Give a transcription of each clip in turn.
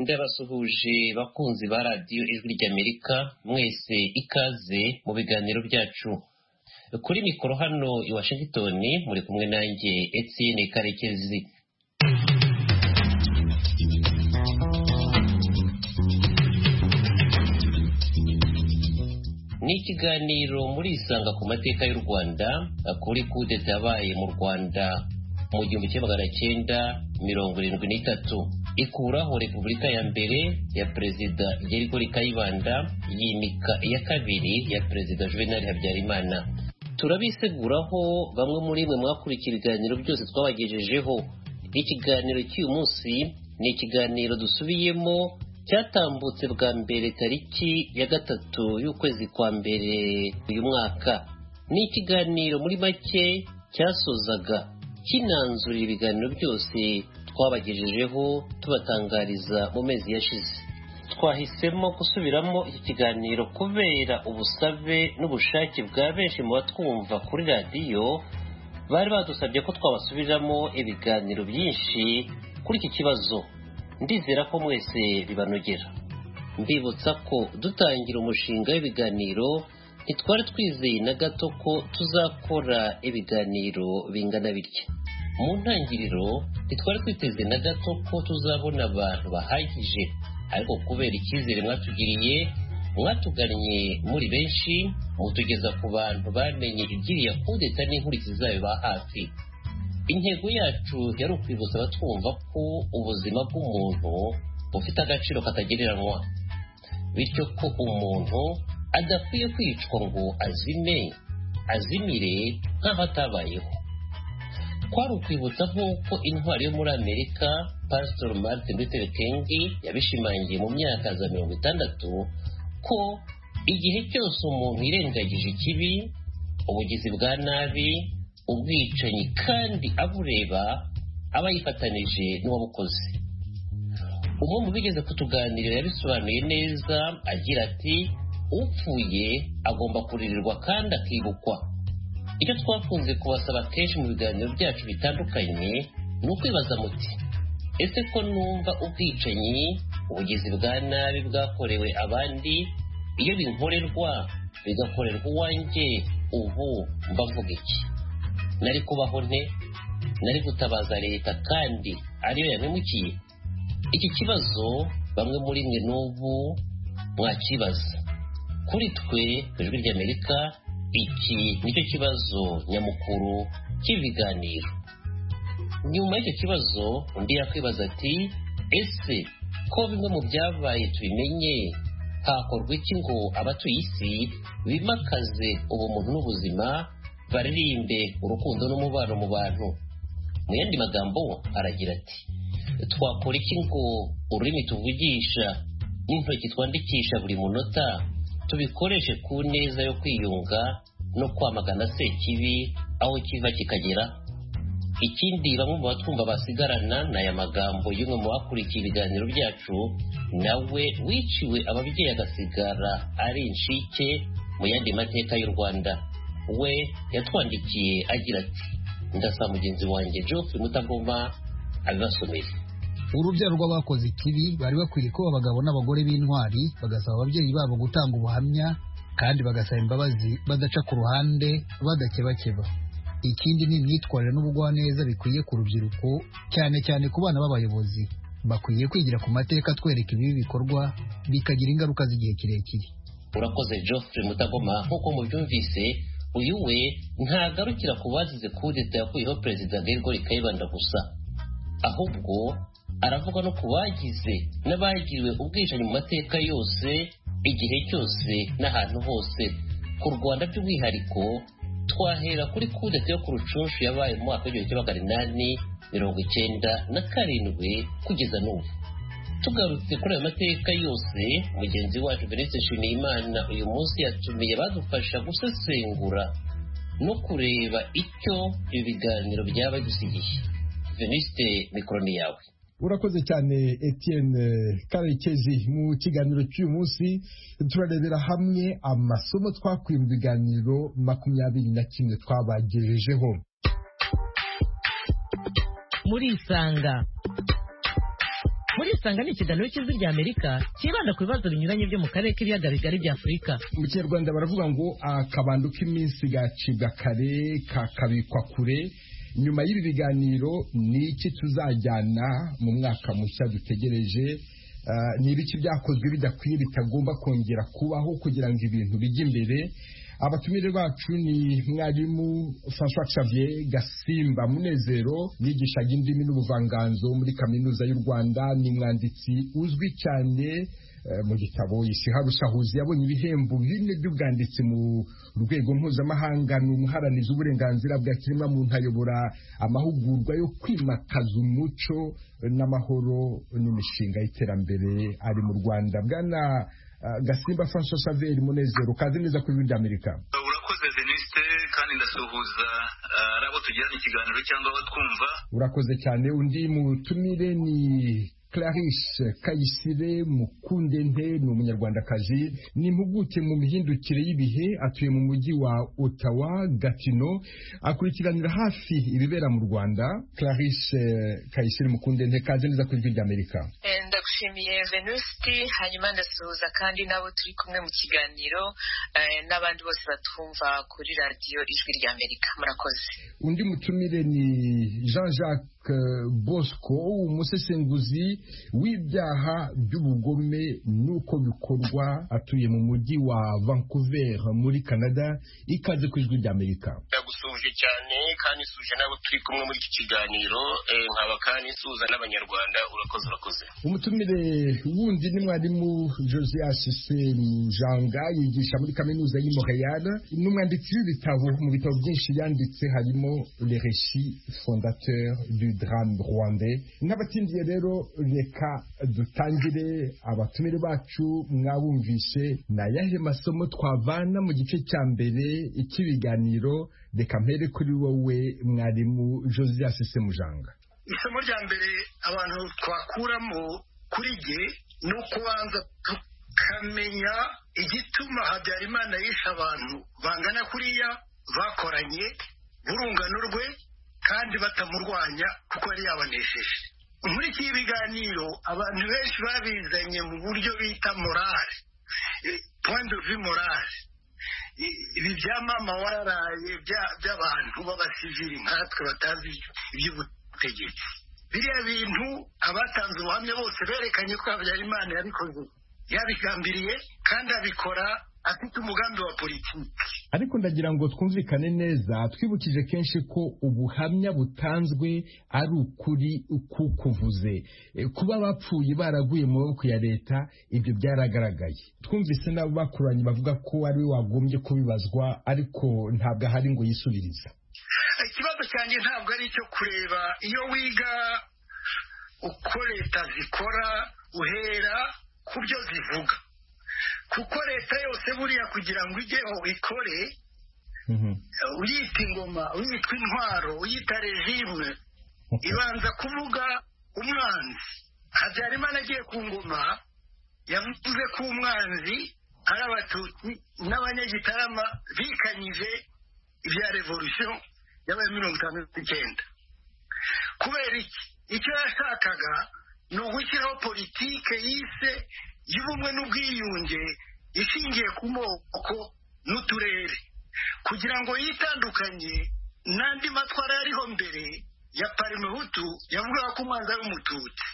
ndabasuhuje bakunzi ba radiyo ijwi ry'Amerika mwese ikaze mu biganiro byacu. Kuri mikoro hano i Washington muri kumwe nanjye Etienne Karekezi. Ni ikiganiro muri isanga ku mateka y'u Rwanda kuri kudeta yabaye mu Rwanda mu 1973 ikuraho repubulika ya mbere ya perezida Gerigori Kayibanda yimika iya kabiri ya perezida Juvenal Habyarimana. Turabiseguraho bamwe muri mwe mwakurikira ibiganiro byose twabagejejeho. Ikiganiro cy'uyu munsi ni ikiganiro dusubiyemo cyatambutse bwa mbere tariki ya 3 y'ukwezi kwa mbere uyu mwaka. Ni ikiganiro muri make cyasozaga kinanzurira ibiganiro byose twabagejejeho tubatangariza mu mezi yashize. Twahisemo gusubiramo iki kiganiro kubera ubusabe n'ubushake bwa benshi mu batwumva kuri radiyo bari badusabye ko twabasubiramo ibiganiro byinshi kuri iki kibazo. Ndizera ko mwese bibanogera. Mbibutsa ko dutangira umushinga w'ibiganiro ntitwari twizeye na gato ko tuzakora ibiganiro bingana bitya. Mu ntangiriro ntitwari twiteze na gato ko tuzabona abantu bahagije, ariko kubera icyizere mwatugiriye mwatugannye muri benshi mutugeza ku bantu bamenye ibyiriya kudeta n'inkurikizi zayo ba hafi. Intego yacu yari ukwibutsa abatwumva ko ubuzima bw'umuntu bufite agaciro katagereranywa, bityo ko umuntu adakwiye kwicwa ngo azimire nk'aho atabayeho. Kwari ukwibutsa nk'uko intwari yo muri Amerika Pastor Martin Luther King yabishimangiye mu myaka za 60 ko igihe cyose umuntu yirengagije ikibi, ubugizi bwa nabi, ubwicanyi kandi abureba aba yifatanije n'uwabukoze. Umwe mu bigeze kutuganirira yabisobanuye neza agira ati upfuye agomba kuririrwa kandi akibukwa. Icyo twakunze kubasaba kenshi mu biganiro byacu bitandukanye ni ukwibaza muti ese ko numva ubwicanyi, ubugizi bwa nabi bwakorewe abandi, iyo binkorerwa bigakorerwa uwanjye, ubu mbavuga iki? Nari kubaho nte? Nari gutabaza leta kandi ariyo yamemukiye? Iki kibazo bamwe muri mwe n'ubu mwakibaza. Kuri twe ijwi ry'Amerika iki nicyo kibazo nyamukuru cy'ibiganiro. Nyuma y'icyo kibazo undi yakwibaza ati ese ko bimwe mu byabaye tubimenye, hakorwa iki ngo abatuye isi bimakaze ubumuntu n'ubuzima, baririmbe urukundo n'umubano mu bantu? Mu yandi magambo aragira ati twakora iki ngo ururimi tuvugisha n'intoki twandikisha buri munota tubikoreshe ku neza yo kwiyunga no kwamagana sekibi aho kiva kikagera? Ikindi bamwe mu batwumva basigarana n'aya magambo y'umwe mu bakurikiye ibiganiro byacu, nawe wiciwe ababyeyi agasigara ari inshike mu yandi mateka y'u Rwanda. We yatwandikiye agira ati ndasaba mugenzi wanjye Geoffrey Mutagoma abibasomere. Urubyaro rw'abakoze ikibi bari bakwiye kuba abagabo n'abagore b'intwari, bagasaba ababyeyi babo gutanga ubuhamya kandi bagasaba imbabazi badaca ku ruhande, badakebakeba. Ikindi ni imyitwarire n'ubugwaneza bikwiye ku rubyiruko, cyane cyane ku bana b'abayobozi. Bakwiye kwigira ku mateka twereka ibibi bikorwa bikagira ingaruka z'igihe kirekire. Urakoze Geoffrey Mutagoma. Nk'uko mubyumvise, uyu we ntagarukira ku bazize kudeta yakuyeho perezida Gerigori Kayibanda gusa, ahubwo aravuga no ku bagize n'abagiriwe ubwicanyi mu mateka yose, igihe cyose n'ahantu hose. Ku Rwanda by'umwihariko twahera kuri kudeta yo ku Rucunshu yabaye mu mwaka w'1897 kugeza n'ubu. Tugarutse kuri ayo mateka yose, mugenzi wacu Venuste Nshimiyimana uyu munsi yatumiye badufasha gusesengura no kureba icyo ibi biganiro byaba bisigiye. Venuste, mikoro ni yawe. Urakoze cyane Etienne Karekezi. Mu kiganiro cy'uyu munsi turarebera hamwe amasomo twakuye mu biganiro 21 twabagejejeho. Muri isanga muri Isanga ni ikiganiro cy'Ijwi ry'Amerika kibanda ku bibazo binyuranye byo mu karere k'ibiyaga bigari bya Afurika. Mu Kinyarwanda baravuga ngo akabando k'iminsi gacibwa kare kakabikwa kure. Nyuma y'ibi biganiro ni iki tuzajyana mu mwaka mushya dutegereje? Ni ibiki byakozwe bidakwiye bitagomba kongera kubaho kugira ngo ibintu bijye imbere? Abatumire bacu ni mwarimu François Xavier Gasimba Munezero, yigishaga indimi n'ubuvanganzo muri Kaminuza y'u Rwanda, ni mwanditsi uzwi cyane mu gitabo Ishahuzi yabonye ibihembo bine by'ubwanditsi mu rwego mpuzamahanga. Ni umuharanizi w'uburenganzira bwa kiremwamuntu, ayobora amahugurwa yo kwimakaza umuco n'amahoro n'imishinga y'iterambere ari mu Rwanda. Bwana Gasimba François Xavier Munezero, kaze neza kuri Ijwi ry'Amerika. Urakoze Denise, kandi ndasuhuza abo tugirana ikiganiro cyangwa abo twumva. Urakoze cyane. Undi mutumire ni Clarisse Kayisire Mukundente, ni umunyarwandakazi, ni impuguke mu mihindukire y'ibihe, atuye mu mujyi wa Ottawa Gatineau, akurikiranira hafi ibibera mu Rwanda. Clarisse Kayisire Mukundente, kaze neza kuri Ijwi ry'Amerika. Ndagushimiye Venusti, hanyuma ndasuhuza kandi nabo turi kumwe mu kiganiro n'abandi bose batwumva kuri radio Ijwi ry'Amerika. Murakoze. Undi mutumire ni Jean-Jacques Bosco, umusesenguzi w'ibyaha by'ubugome nuko bikorwa, atuye mu mujyi wa Vancouver muri Canada. Ikaze ku Ijwi ry'Amerika. Ndagusuje cyane kandi suje nabo turi kumwe muri iki kiganiro, nkaba kandi suza n'abanyarwanda. Urakoze. Umutumire wundi ni mwarimu Josias Semujanga, yigisha muri Kaminuza y'i Montréal, n'umwanditsi w'ibitabo. Mu bitabo byinshi yanditse harimo Les récits fondateurs du drame rwandais. N'abatindiye rero, reka dutangire. Abatumire bacu mwabumvishe, na yahe masomo twavana mu gice cya mbere ikibiganiro? Reka mpere kuri wowe mwarimu Josias Semujanga. Isomo rya mbere abantu twakuramo kuri jye ni ukubanza tukamenya igituma Habyarimana yishe abantu bangana kuriya, bakoranye urungano rwe kandi batamurwanya kuko yari yabanesheje. Muri iki biganiro abantu benshi babizanye mu buryo bita morale, point de vue morale. Ibi byamama wararaye by'abantu b'abasivili nkatwe batazi iby'ubutegetsi. Biriya bintu abatanze ubuhamya bose berekanye ko Habyarimana yabikoze, yabigambiriye kandi abikora afite umugambi wa politiki. Ariko ndagira ngo twumvikane neza, twibukije kenshi ko ubuhamya butanzwe ari ukuri kukuvuze. Kuba bapfuye baraguye mu maboko ya leta, ibyo byaragaragaye. Twumvise n'abo bakuranye bavuga ko ari we wagombye kubibazwa, ariko ntabwo ahari ngo yisubirize. Ikibazo cyanjye ntabwo ari icyo kureba iyo wiga uko leta zikora, uhera ku byo zivuga, kuko leta yose buriya kugira ngo ijyeho ikore, uyita ingoma, uyitwa intwaro, uyita regime, ibanza kuvuga umwanzi. Habyarimana agiye ku ngoma yavuze ko umwanzi ari Abatutsi n'Abanyagitarama bikanyije ibya revolution yabaye 1959. Kubera icyo yashakaga ni ugushyiraho politike yise y'ubumwe n'ubwiyunge ishingiye ku moko n'uturere, kugira ngo yitandukanye n'andi matwara yariho mbere ya Parimehutu yavugaga ko umwanzi ari Umututsi.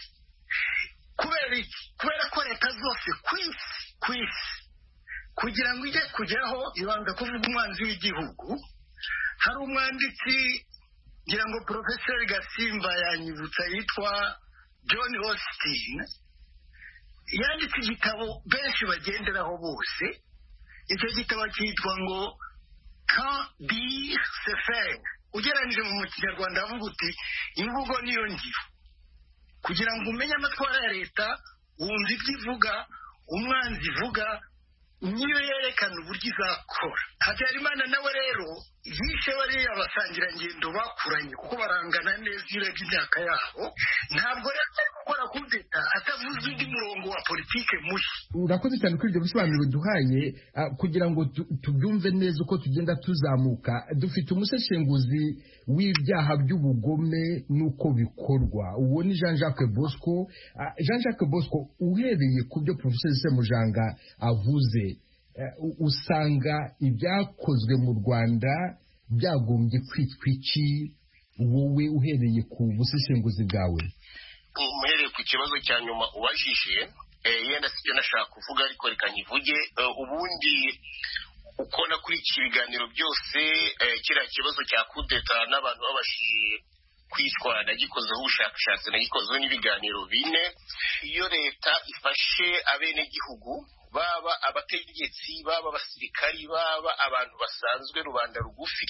Kubera ko leta zose ku isi kugira ngo ijye kujyaho ibanza kuvuga umwanzi w'igihugu. Hari umwanditsi ngira ngo Professor Gasimba yanyibutsa yitwa John Austin, yanditse igitabo benshi bagenderaho bose. Icyo gitabo cyitwa ngo Quand dire se faire. Ugereranyije mu Kinyarwanda avuga uti imvugo niyo ngiro. Kugira ngo umenye amatwara ya leta, wumva ibyo ivuga, umwanzi ivuga, niyo yerekana uburyo izakora. Habyarimana nawe rero yishe bariya basangirangendo bakuranye kuko barangana neza urebye imyaka yabo. Ntabwo rero gukora kudeta atavuze undi murongo wa politike mushya. Urakoze cyane kuri ibyo bisobanuro duhaye kugira ngo tubyumve neza uko tugenda tuzamuka. Dufite umuseshenguzi w'ibyaha by'ubugome n'uko bikorwa, uwo ni Jean-Jacques Bosco. Jean-Jacques Bosco, uhereye ku byo Professeur Semujanga avuze, usanga ibyakozwe mu Rwanda byagombye kwitwa iki, wowe uhereye ku buseshenguzi bwawe? Muhereye ku kibazo cya nyuma ubajije, yenda sibyo nashaka kuvuga ariko reka nkivuge. Ubundi uko kuri iki biganiro byose kiriya kibazo cya kudeta n'abantu babashije kwitwa nagikozeho ubushakashatsi, nagikozeho n'ibiganiro bine. Iyo leta ifashe abenegihugu, baba abategetsi, baba abasirikari, baba abantu basanzwe, rubanda rugufi,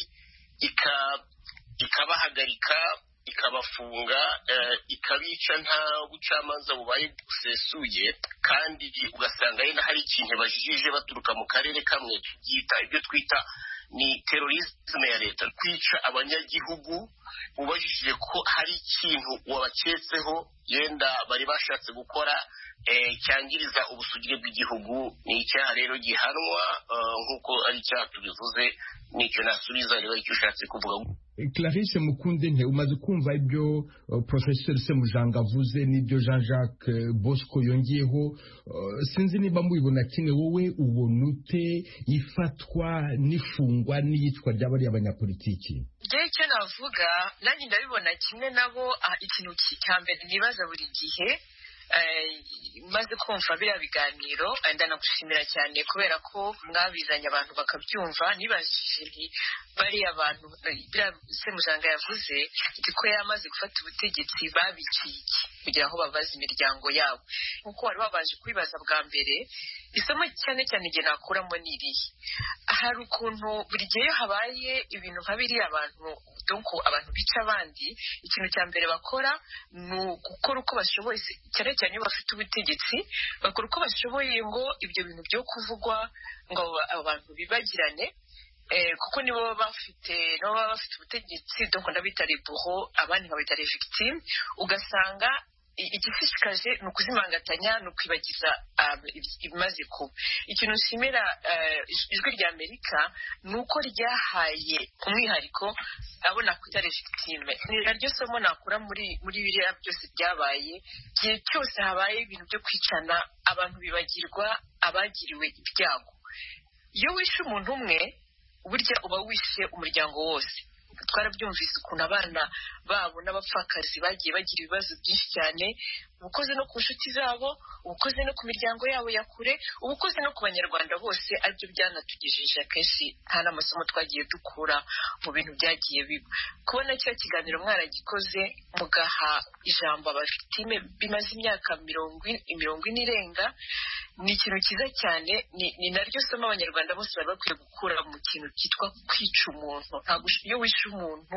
ikabahagarika, ikabafunga, ikabica nta bucamanza bubaye busesuye, kandi ugasanga yenda hari ikintu bajijije baturuka mu karere kamwe, ibyo twita ni terorisme ya leta, kwica abanyagihugu ubajije ko hari ikintu wabaketseho yenda bari bashatse gukora cyangiriza ubusugire bw'igihugu. Ni icyaha rero gihanwa nk'uko ari icyaha tubivuze. Nicyo nasubiza rero icyo ushatse kuvuga. Clarisse Mukundente, umaze kumva ibyo Professeur Semujanga avuze n'ibyo Jean-Jacques Bosco yongeyeho, sinzi niba mubibona kimwe. Wowe ubona ute ifatwa n'ifungwa n'iyicwa ry'abari abanyapolitiki? Njye icyo navuga, nanjye ndabibona kimwe nabo. Ikintu cya mbere nibaza buri gihe maze kumva biriya biganiro, ndanagushimira cyane kubera ko mwabizanye abantu bakabyumva. nibajije bariya abantu Semujanga yavuze ko yamaze gufata ubutegetsi babiciye iki kugira aho babaza imiryango yabo, nkuko wari wabaje kwibaza bwa mbere. Isomo cyane cyane igihe nakuramo n'irihe, hari ukuntu buri gihe iyo habaye ibintu nka biriya abantu bica abandi, ikintu cya mbere bakora ni gukora uko bashoboye, cyane cyane iyo bafite ubutegetsi, bakora uko bashoboye ngo ibyo bintu byo kuvugwa ngo abantu bibagirane, kuko nibo baba bafite ubutegetsi. donc ndabita les bourreaux, abandi nkabita les victimes. Ugasanga igishishikaje ni ukuzimangatanya, ni ukwibagiza ibimaze kuba. Ikintu nshimira ijwi rya Amerika ni uko ryahaye umwihariko abo nakwita les victimes. Ni naryo somo nakura muri biriya byose byabaye. Igihe cyose habaye ibintu byo kwicana, abantu bibagirwa abagiriwe ibyago. Iyo wishe umuntu umwe, burya uba wishe umuryango wose. Twarabyumvise ukuntu abana babo n'abapfakazi bagiye bagira ibibazo byinshi cyane, ubukoze no ku nshuti zabo, ubukoze no ku miryango yabo ya kure, ubukoze no ku banyarwanda bose. Aribyo byanatugejeje akenshi nta n'amasomo twagiye dukura mu bintu byagiye biba. Kubona cya kiganiro mwaragikoze mugaha ijambo abafitime bimaze imyaka 40 irenga, ni ikintu cyiza cyane. Ni naryo somo abanyarwanda bose bari bakwiye gukura mu kintu cyitwa kwica umuntu. Ntabwo iyo wishe umuntu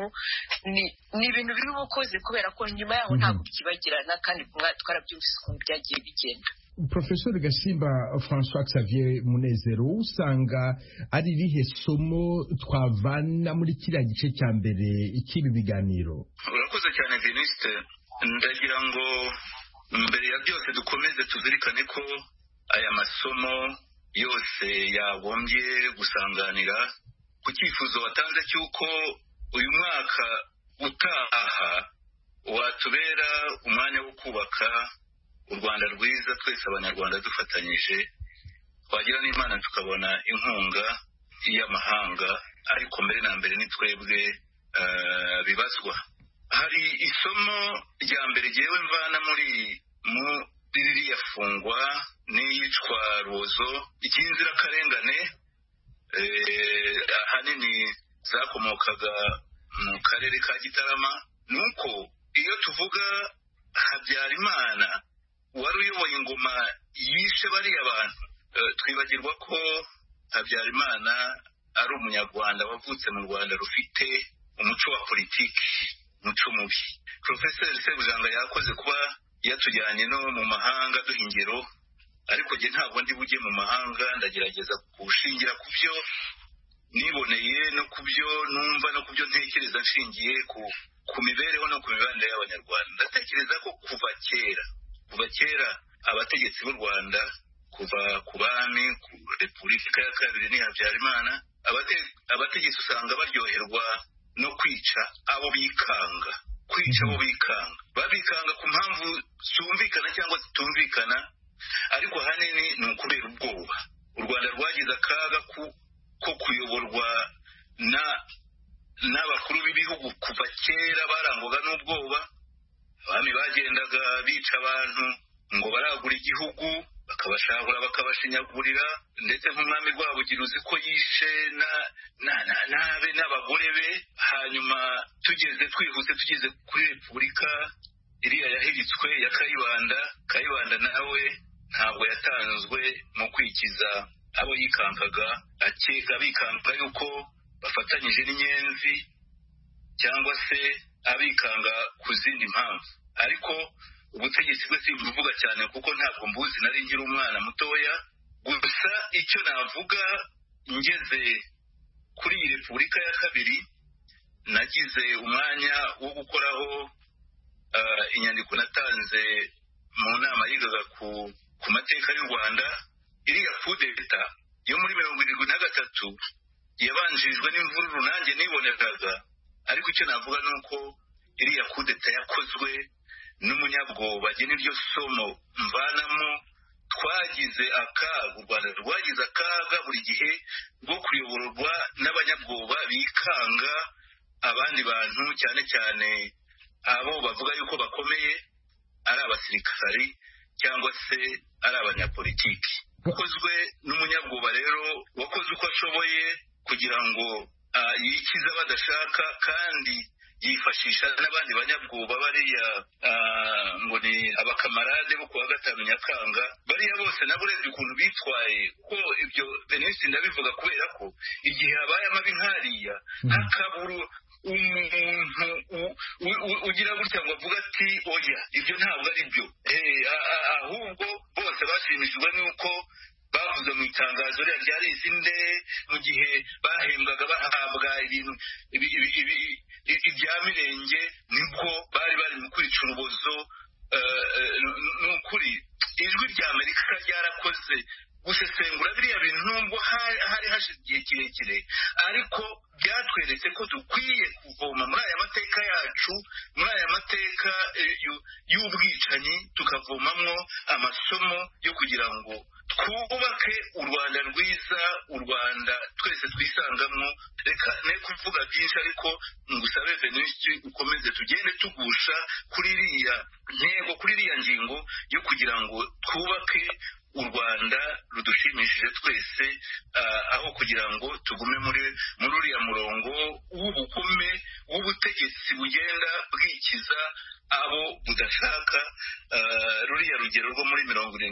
ni ibintu biri bukoze, kubera ko nyuma yaho ntabwo byibagirana, kandi twarabyumvise ukuntu byagiye bigenda. Professeur Gasimba François Xavier Munezero, usanga ari irihe somo twavana muri kiriya gice cya mbere ikibi biganiro? Urakoze cyane Venuste. Ndagira ngo mbere ya byose dukomeze tuzirikane ko aya masomo yose yagombye gusanganira ku cyifuzo watanze cy'uko uyu mwaka utaha watubera umwanya wo kubaka u Rwanda rwiza, twese abanyarwanda dufatanyije, twagira n'Imana tukabona inkunga y'amahanga, ariko mbere na mbere ni twebwe bibazwa. Hari isomo rya mbere jyewe mvana muri ririya fungwa n'iyicwa rubozo ry'inzirakarengane ahanini zakomokaga mu karere ka Gitarama. Nuko iyo tuvuga Habyarimana wari uyoboye ingoma yishe bariya abantu, twibagirwa ko Habyarimana ari umunyarwanda wavutse mu Rwanda rufite umuco wa politiki, umuco mubi. Professeur Semujanga yakoze kuba yatujyanye no mu mahanga duha ingero, ariko jye ntabwo ndi bujye mu mahanga. Ndagerageza gushingira ku byo niboneye no ku byo numva no ku byo ntekereza, nshingiye ku ku mibereho no ku mibanire y'abanyarwanda. Ndatekereza ko kuva kera abategetsi b'u Rwanda, kuva ku bami, ku Repubulika ya kabiri ni Habyarimana, abategetsi usanga baryoherwa no kwica abo bikanga. Babikanga ku mpamvu zumvikana cyangwa zitumvikana, ariko ahanini ni ukubera ubwoba. U Rwanda rwagize akaga ko kuyoborwa n'abakuru b'ibihugu kuva kera barangwaga n'ubwoba. Abami bagendaga bica abantu ngo baragura igihugu, bakabashahura bakabashinyagurira, ndetse nk'umwami Rwabugira uzi ko yishe n'abagore be. Hanyuma tugeze kuri Repubulika iriya yahiritswe ya Kayibanda nawe ntabwo yatanzwe mu kwikiza abo yikangaga, abikanga yuko bafatanyije n'inyenzi cyangwa se abikanga ku zindi mpamvu. Ariko ubutegetsi bwe simbuvuga cyane kuko ntabwo mbuzi, nari nkiri umwana mutoya. Gusa icyo navuga, ngeze kuri iyi Repubulika ya kabiri nagize umwanya wo gukoraho inyandiko natanze mu nama yigaga ku mateka y'u Rwanda. Iriya coup d'etat yo muri 1973 yabanjirijwe n'imvururu nanjye niboneraga, ariko icyo navuga ni uko iriya coup d'etat yakozwe n'umunyabwoba. Niryo somo mvanamo. Twagize akaga, u Rwanda rwagize akaga buri gihe rwo kuyoborwa n'abanyabwoba bikanga abandi bantu, cyane cyane abo bavuga yuko bakomeye, ari abasirikari cyangwa se ari abanyapolitiki. Ukozwe n'umunyabwoba rero wakoze uko ashoboye kugira ngo yikize badashaka, kandi yifashisha n'abandi banyabwoba bariya ngo ni abakamarade bo kuwa 5 Nyakanga. Bariya bose nabo urebye ukuntu bitwaye, ko ibyo Venuste ndabivuga kubera ko igihe habaye amabi nkariya hakaburu umuntu ugira gutya ngo avuga ati oya ibyo ntabwo ari byo, ahubwo bose bashimishijwe n'uko bavuze mu itangazo ryari izinde mu gihe bahembwaga bahabwa ibintu ibya mirenge, nibwo bari mu kwica urubozo. N'ukuri ijwi rya Amerika ryarakoze gusesengura biriya bintu, nubwo hari hashize igihe kirekire, ariko byatweretse ko dukwiye kuvoma muri aya mateka yacu, muri aya mateka y'ubwicanyi, tukavomamwo amasomo yo kugira ngo twubake u Rwanda rwiza, u Rwanda twese twisangamo. Reka ne kuvuga byinshi, ariko ngusabe Venuste ukomeze tugende tugusha kuri iriya ntego, kuri iriya ngingo yo kugira ngo twubake u Rwanda rudushimishije twese, aho kugira ngo tugume muri uriya murongo w'ubukome w'ubutegetsi bugenda bwikiza abo budashaka. Ruriya rugero rwo muri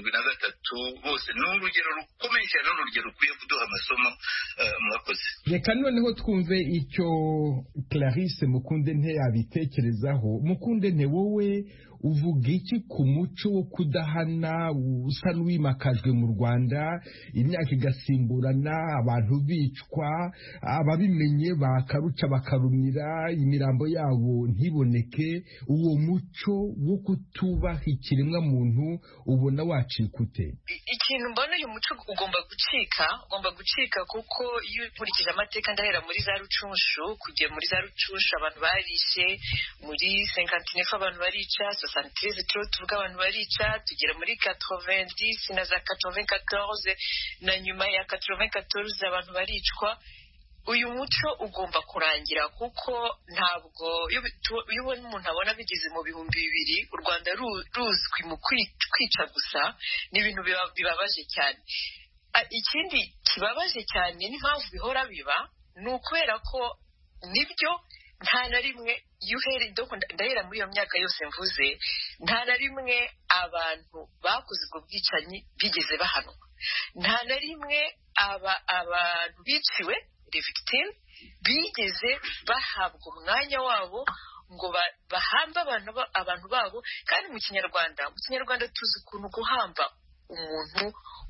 73 bose ni urugero rukomeye cyane, n'urugero rukwiye kuduha amasomo. Mwakoze. Reka noneho twumve icyo Clarisse Mukundente yabitekerezaho. Mukundente, wowe uvuga iki ku muco wo kudahana usa n'uwimakajwe mu Rwanda, imyaka igasimburana, abantu bicwa, ababimenye bakaruca bakarumira, imirambo yabo ntiboneke? Uwo muco wo kutubaha ikiremwa muntu ubona wacika ute? Ikintu mbona uyu muco ugomba gucika kuko iyo nkurikije amateka ndahera muri za Rucunshu, kujya muri za Rucunshu abantu barishe, muri 59 abantu barica, 73 tuvuga abantu barica, tugera muri 90 na za 94 na nyuma ya 94 abantu baricwa. Uyu muco ugomba kurangira kuko ntabwo iyo ubona umuntu abona bigeze mu 2000 u Rwanda ruzwi mu kwica gusa, ni ibintu bibabaje cyane. Ikindi kibabaje cyane n'impamvu bihora biba ni ukubera ko nibyo nta na rimwe ndahera muri iyo myaka yose mvuze, nta na rimwe abantu bakoze ubwo bwicanyi bigeze bahanwa. Nta na rimwe abantu biciwe victime bigeze bahabwa umwanya wabo ngo bahamba abantu babo. Kandi mu kinyarwanda tuzi ukuntu guhamba umuntu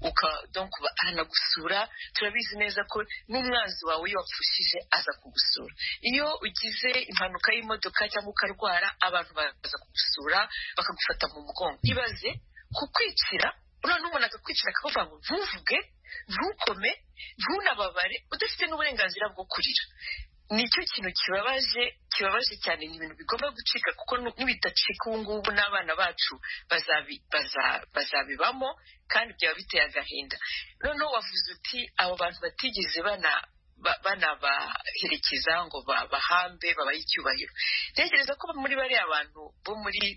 donc aranagusura. Turabizi neza ko n'umwanzi wawe iyo wapfushije aza kugusura. Iyo ugize impanuka y'imodoka cyangwa ukarwara, abantu baza kugusura bakagufata mu mugongo. Ibaze kukwicira, none umuntu akakwicira akavuga ngo ntuvuge, ntukome, ntunababare, udafite n'uburenganzira bwo kurira. Nicyo kintu kibabaje cyane. Ni ibintu bigomba gucika, kuko nibidacika ubu ngubu n'abana bacu bazabibamo, kandi byaba biteye agahinda. Noneho wavuze uti abo bantu batigeze banabaherekeza ngo bahambe babahe icyubahiro. Ntekereza ko muri bariya abantu bo muri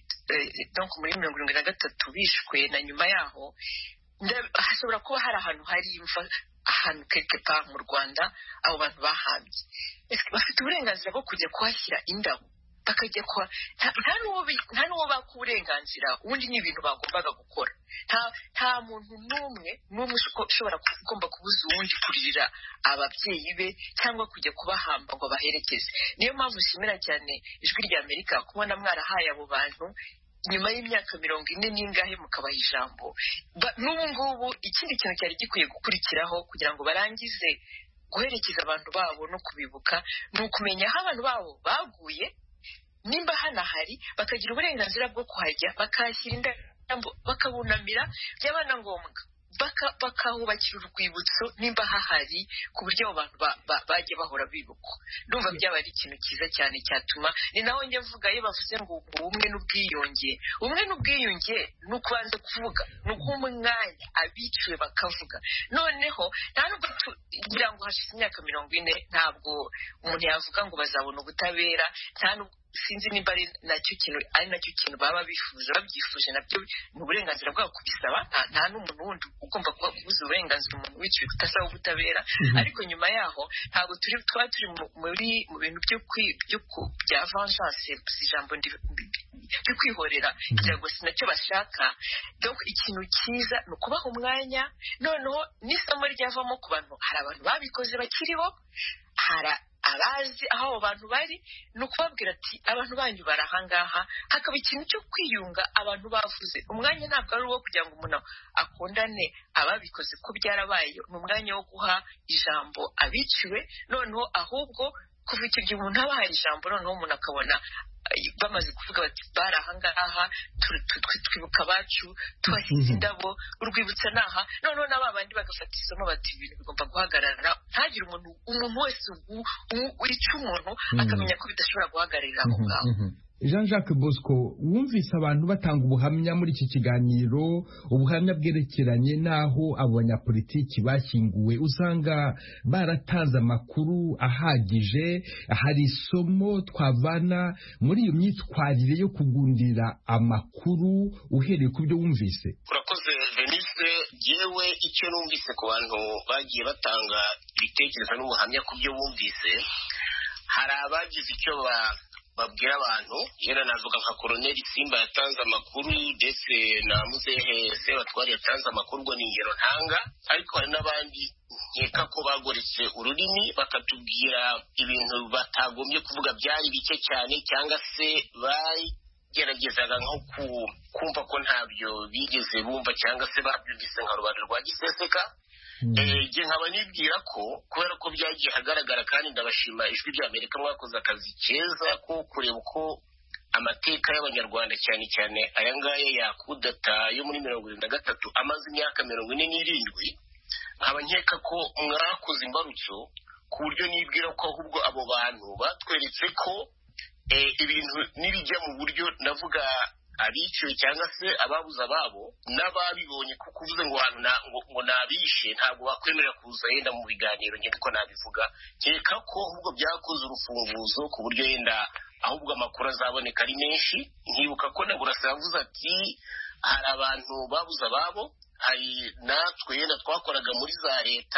73 bishwe na nyuma yaho, hashobora kuba hari ahantu hari imva, ahantu quelque part mu Rwanda abo bantu bahambye. Bafite uburenganzira bwo kujya kuhashyira indabo, bakajya nta n'uwo baka uburenganzira, ubundi ni ibintu bagombaga gukora. Nta muntu n'umwe ugomba kubuza uwundi kuririra ababyeyi be cyangwa kujya kubahamba ngo baherekeze. Niyo mpamvu nshimira cyane Ijwi rya Amerika kubona mwarahaye abo bantu nyuma y'imyaka 40 n'ingahe mukabaha ijambo. N'ubu ngubu ikindi kintu cyari gikwiye gukurikiraho kugira ngo barangize guherekeza abantu babo no kubibuka, ni ukumenya aho abantu babo baguye, nimba hanahari bakagira uburenganzira bwo kuhajya, bakahashyira indabo, bakabunamira, byaba na ngombwa bakahubakira urwibutso nimba hahari, ku buryo abo bantu bajye bahora bibukwa. Ndumva byaba ari ikintu cyiza cyane cyatuma, ni naho njye mvuga iyo bavuze ngo ubumwe n'ubwiyunge ni ukubanza kuvuga, ni uguha umwanya abiciwe bakavuga. Noneho nta nubwo ngira ngo hashize imyaka 40 ntabwo umuntu yavuga ngo bazabona ubutabera, sinzi nimba ari nacyo kintu baba babyifuje. Nabyo ni uburenganzira bwabo kubisaba, nta n'umuntu wundi ugomba kubuza uburenganzira umuntu wiciwe kutasaba ubutabera. Ariko nyuma yaho ntabwo twaba turi mu bintu bya vengeance, ijambo byo kwihorera, kugira ngo sinacyo bashaka. Donc ikintu cyiza ni ukubaha umwanya, noneho n'isomo ryavamo ku bantu. Hari abantu babikoze bakiriho, hari abazi aho abo bantu bari, ni ukubabwira ati abantu banyu bari ahangaha. Hakaba ikintu cyo kwiyunga, abantu bavuze. Umwanya ntabwo ari uwo kugira ngo umuntu akundane ababikoze ko byarabaye, ni umwanya wo guha ijambo abiciwe. Noneho ahubwo kuva icyo gihe umuntu aba hari ijambo, noneho umuntu akabona bamaze kuvuga bati bari ahangaha, twibuka abacu, tuhashyize indabo, urwibutso naha. Noneho n'abandi bagafata isomo bati ibintu bigomba guhagarara. Ntagire umuntu wese wica umuntu akamenya ko bidashobora guhagararira aho ngaho. Jean-Jacques Bosco, wumvise abantu batanga ubuhamya muri iki kiganiro, ubuhamya bwerekeranye n'aho abo banyapolitiki bashyinguwe. Usanga baratanze amakuru ahagije. Hari isomo twavana muri iyo myitwarire yo kugundira amakuru uhereye ku byo wumvise? Urakoze Venise. Yewe icyo numvise ku bantu bagiye batanga ibitekerezo n'ubuhamya ku byo bumvise, hari abagize icyo babwira abantu. Yera navuga nka Colonel Simba yatanze amakuru, ndetse na Muzehe Sebatwari yatanze amakuru, ngo ni ingero ntanga. Ariko hari n'abandi nkeka ko bagoretse ururimi bakatubwira ibintu batagombye kuvuga, byari bike cyane, cyangwa se bageragezaga nko kumva ko ntabyo bigeze bumva, cyangwa se babyumvise nka rubanda rwa giseseka. Njye nkaba nibwira ko kubera ko byagiye hagaragara, kandi ndabashima Ijwi rya Amerika, mwakoze akazi keza ko kureba uko amateka y'abanyarwanda cyane cyane aya ngaya ya kudata yo muri 73 amaze imyaka 47, nkaba nkeka ko mwakoze imbarutso, ku buryo nibwira ko ahubwo abo bantu batweretse ko ibintu nibijya mu buryo, ndavuga abiciwe cyangwa se ababuze ababo n'ababibonye, kuko uvuze ngo ngo nabishe, ntabwo bakwemerera kuza yenda mu biganiro. Njye niko nabivuga, nkeka ko ahubwo byakoze urufunguzo ku buryo yenda ahubwo amakuru azaboneka ari menshi. Nkibuka ko na Burasa yavuze ati hari abantu babuze ababo, hari natwe yenda twakoraga muri za leta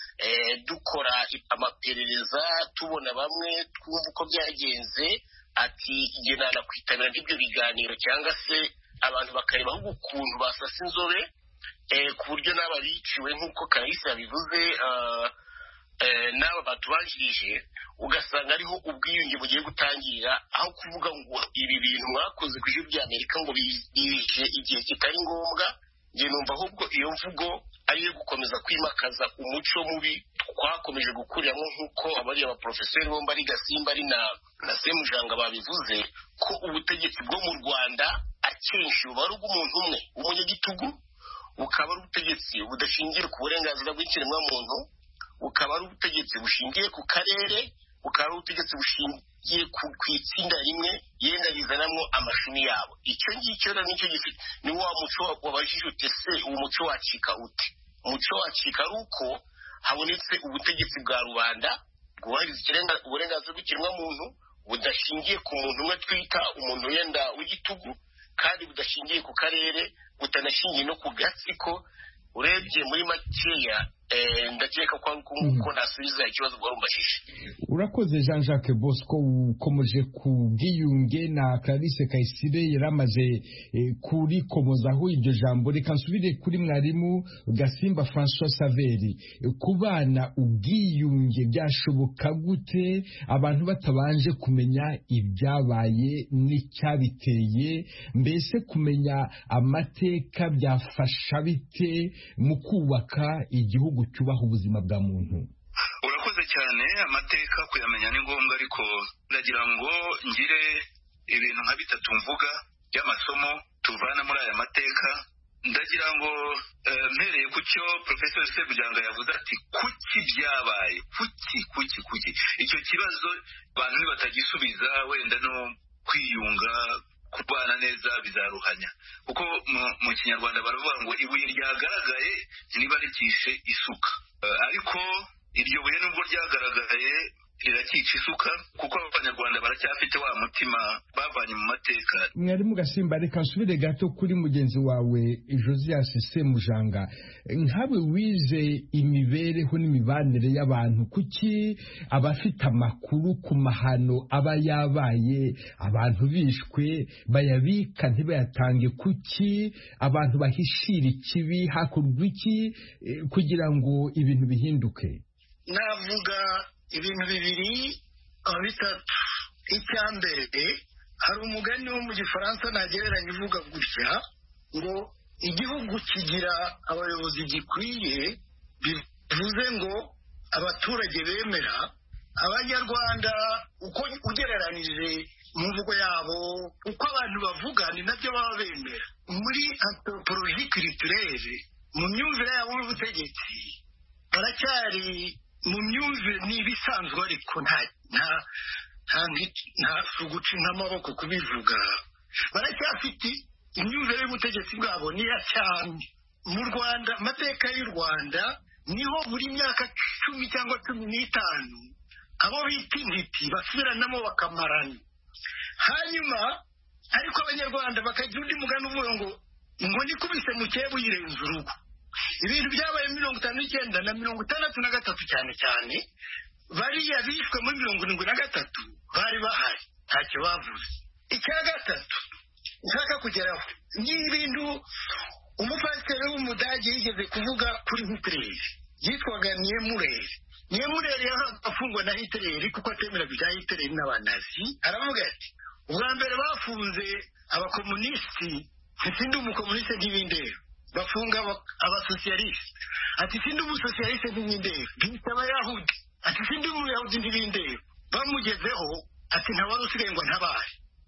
dukora amaperereza, tubona bamwe twumva uko byagenze. Ati igihe nanakwitabira n'ibyo biganiro, cyangwa se abantu bakareba ahubwo ukuntu basasa inzobe, ku buryo n'aba biciwe nk'uko Karayisi yabivuze, n'aba batubanjirije, ugasanga ariho ubwiyunge bugiye gutangirira, aho kuvuga ngo ibi bintu mwakoze ku Ijwi rya Amerika ngo bije igihe kitari ngombwa. njye numva ahubwo iyo mvugo ariyo gukomeza kwimakaza umuco mubi twakomeje gukuriramo nk'uko abariya baprofeseri bombi ari Gasimba ari na Semujanga babivuze ko ubutegetsi bwo mu Rwanda akenshi buba ari ubw'umuntu umwe w'umunyagitugu, bukaba ari ubutegetsi budashingiye ku burenganzira bw'ikiremwamuntu, bukaba ari ubutegetsi bushingiye ku karere, bukaba ari ubutegetsi bushingiye ku itsinda rimwe yenda rizanamo amashumi yabo. Icyo ngicyo rero nicyo gifite ni wa muco wabajije ute se uwo muco wacika ute? Umuco wacika ari uko habonetse ubutegetsi bwa rubanda bwubahiriza uburenganzira bw'ikiremwamuntu budashingiye ku muntu umwe twita umuntu yenda w'igitugu, kandi budashingiye ku karere, butanashingiye no ku gatsiko. Urebye muri makeya ndakeka ko uko nasubiza ikibazo bwarumbashije. Urakoze Jean Jacques Bosco, ukomeje ku bwiyunge na Clarisse Kayisire yaramaze kurikomozaho iryo jambo. Reka nsubire kuri mwarimu Gasimba François Saveri. Ku bana ubwiyunge byashoboka gute abantu batabanje kumenya ibyabaye n'icyabiteye? Mbese kumenya amateka byafasha bite mu kubaka igihugu cyubaha ubuzima bwa muntu? Urakoze cyane. Amateka kuyamenya ni ngombwa, ariko ndagira ngo ngire ibintu nka bitatu mvuga by'amasomo tuvana muri aya mateka. Ndagira ngo mpereye ku cyo Professor Semujanga yavuze ati kuki byabaye, kuki icyo kibazo abantu nibatagisubiza wenda no kwiyunga kubana neza bizaruhanya, kuko mu Kinyarwanda baravuga ngo ibuye ryagaragaye niba rikishe isuka, ariko iryo buye nubwo ryagaragaye rirakica isuka, kuko abanyarwanda baracyafite wa mutima bavanye mu mateka. Mwarimu Gasimba, reka nsubire gato kuri mugenzi wawe Josias Semujanga. Nkawe wize imibereho n'imibanire y'abantu, kuki abafite amakuru ku mahano aba yabaye, abantu bishwe, bayabika ntibayatange? Kuki abantu bahishira ikibi? Hakorwa iki kugira ngo ibintu bihinduke? Navuga ibintu bibiri bitatu. Icya mbere, hari umugani wo mu Gifaransa nagereranya uvuga gutya ngo igihugu kigira abayobozi gikwiye, bivuze ngo abaturage bemera. Abanyarwanda uko ugereranije mu mvugo yabo, uko abantu bavuga ni nabyo baba bemera. Muri anthropologie culturelle, mu myumvire yabo y'ubutegetsi baracyari mu myumvire n'ibisanzwe, ariko nta suguca nk'amaboko kubivuga. Baracyafite imyumvire y'ubutegetsi bwabo niya cyane. Mu Rwanda, amateka y'u Rwanda, niho buri myaka 10 cyangwa 15 abo bita intiti basubiranamo bakamarana. Hanyuma ariko abanyarwanda bakagira undi mugani uvuga ngo nikubise mu cyebu yirenza urugo. Ibintu byabaye 59 na 63 cyane bariya bishwe muri 73 bari bahari, ntacyo bavuze. Icya gatatu nshaka kugeraho ni ibintu umupasiteri w'umudage yigeze kuvuga kuri Hitler, yitwaga Niemöller afungwa na Hitler kuko atemera bya Hitler n'abanazi. Aravuga ati ubwa mbere bafunze abakomunisiti, sindi umukomuniste ntibindero, bafunga abasosiyaliste, ati sindi umusosiyaliste ntibindero, bita abayahudi, ati sindi umuyahudi ntibindero. Bamugezeho ati ntawari usigaye ngo ntabare,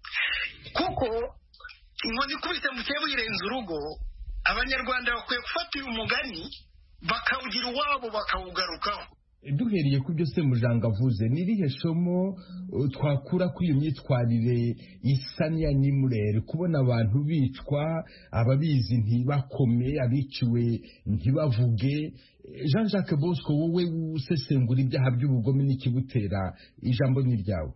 kuko inkoni ikubise mu cyebu yirenza urugo. Abanyarwanda bakwiye gufatira umugani bakawugira uwabo bakawugarukaho. Duhereye ku byo Semujanga avuze, n'irihe somo twakura kuri iyo myitwarire isa n'iya Niemöller, kubona abantu bicwa, ababizi ntibakome, abiciwe ntibavuge? Jean Jacques Bosco, wowe usesengura ibyaha by'ubugome n'ikibutera, ijambo ni ryawe.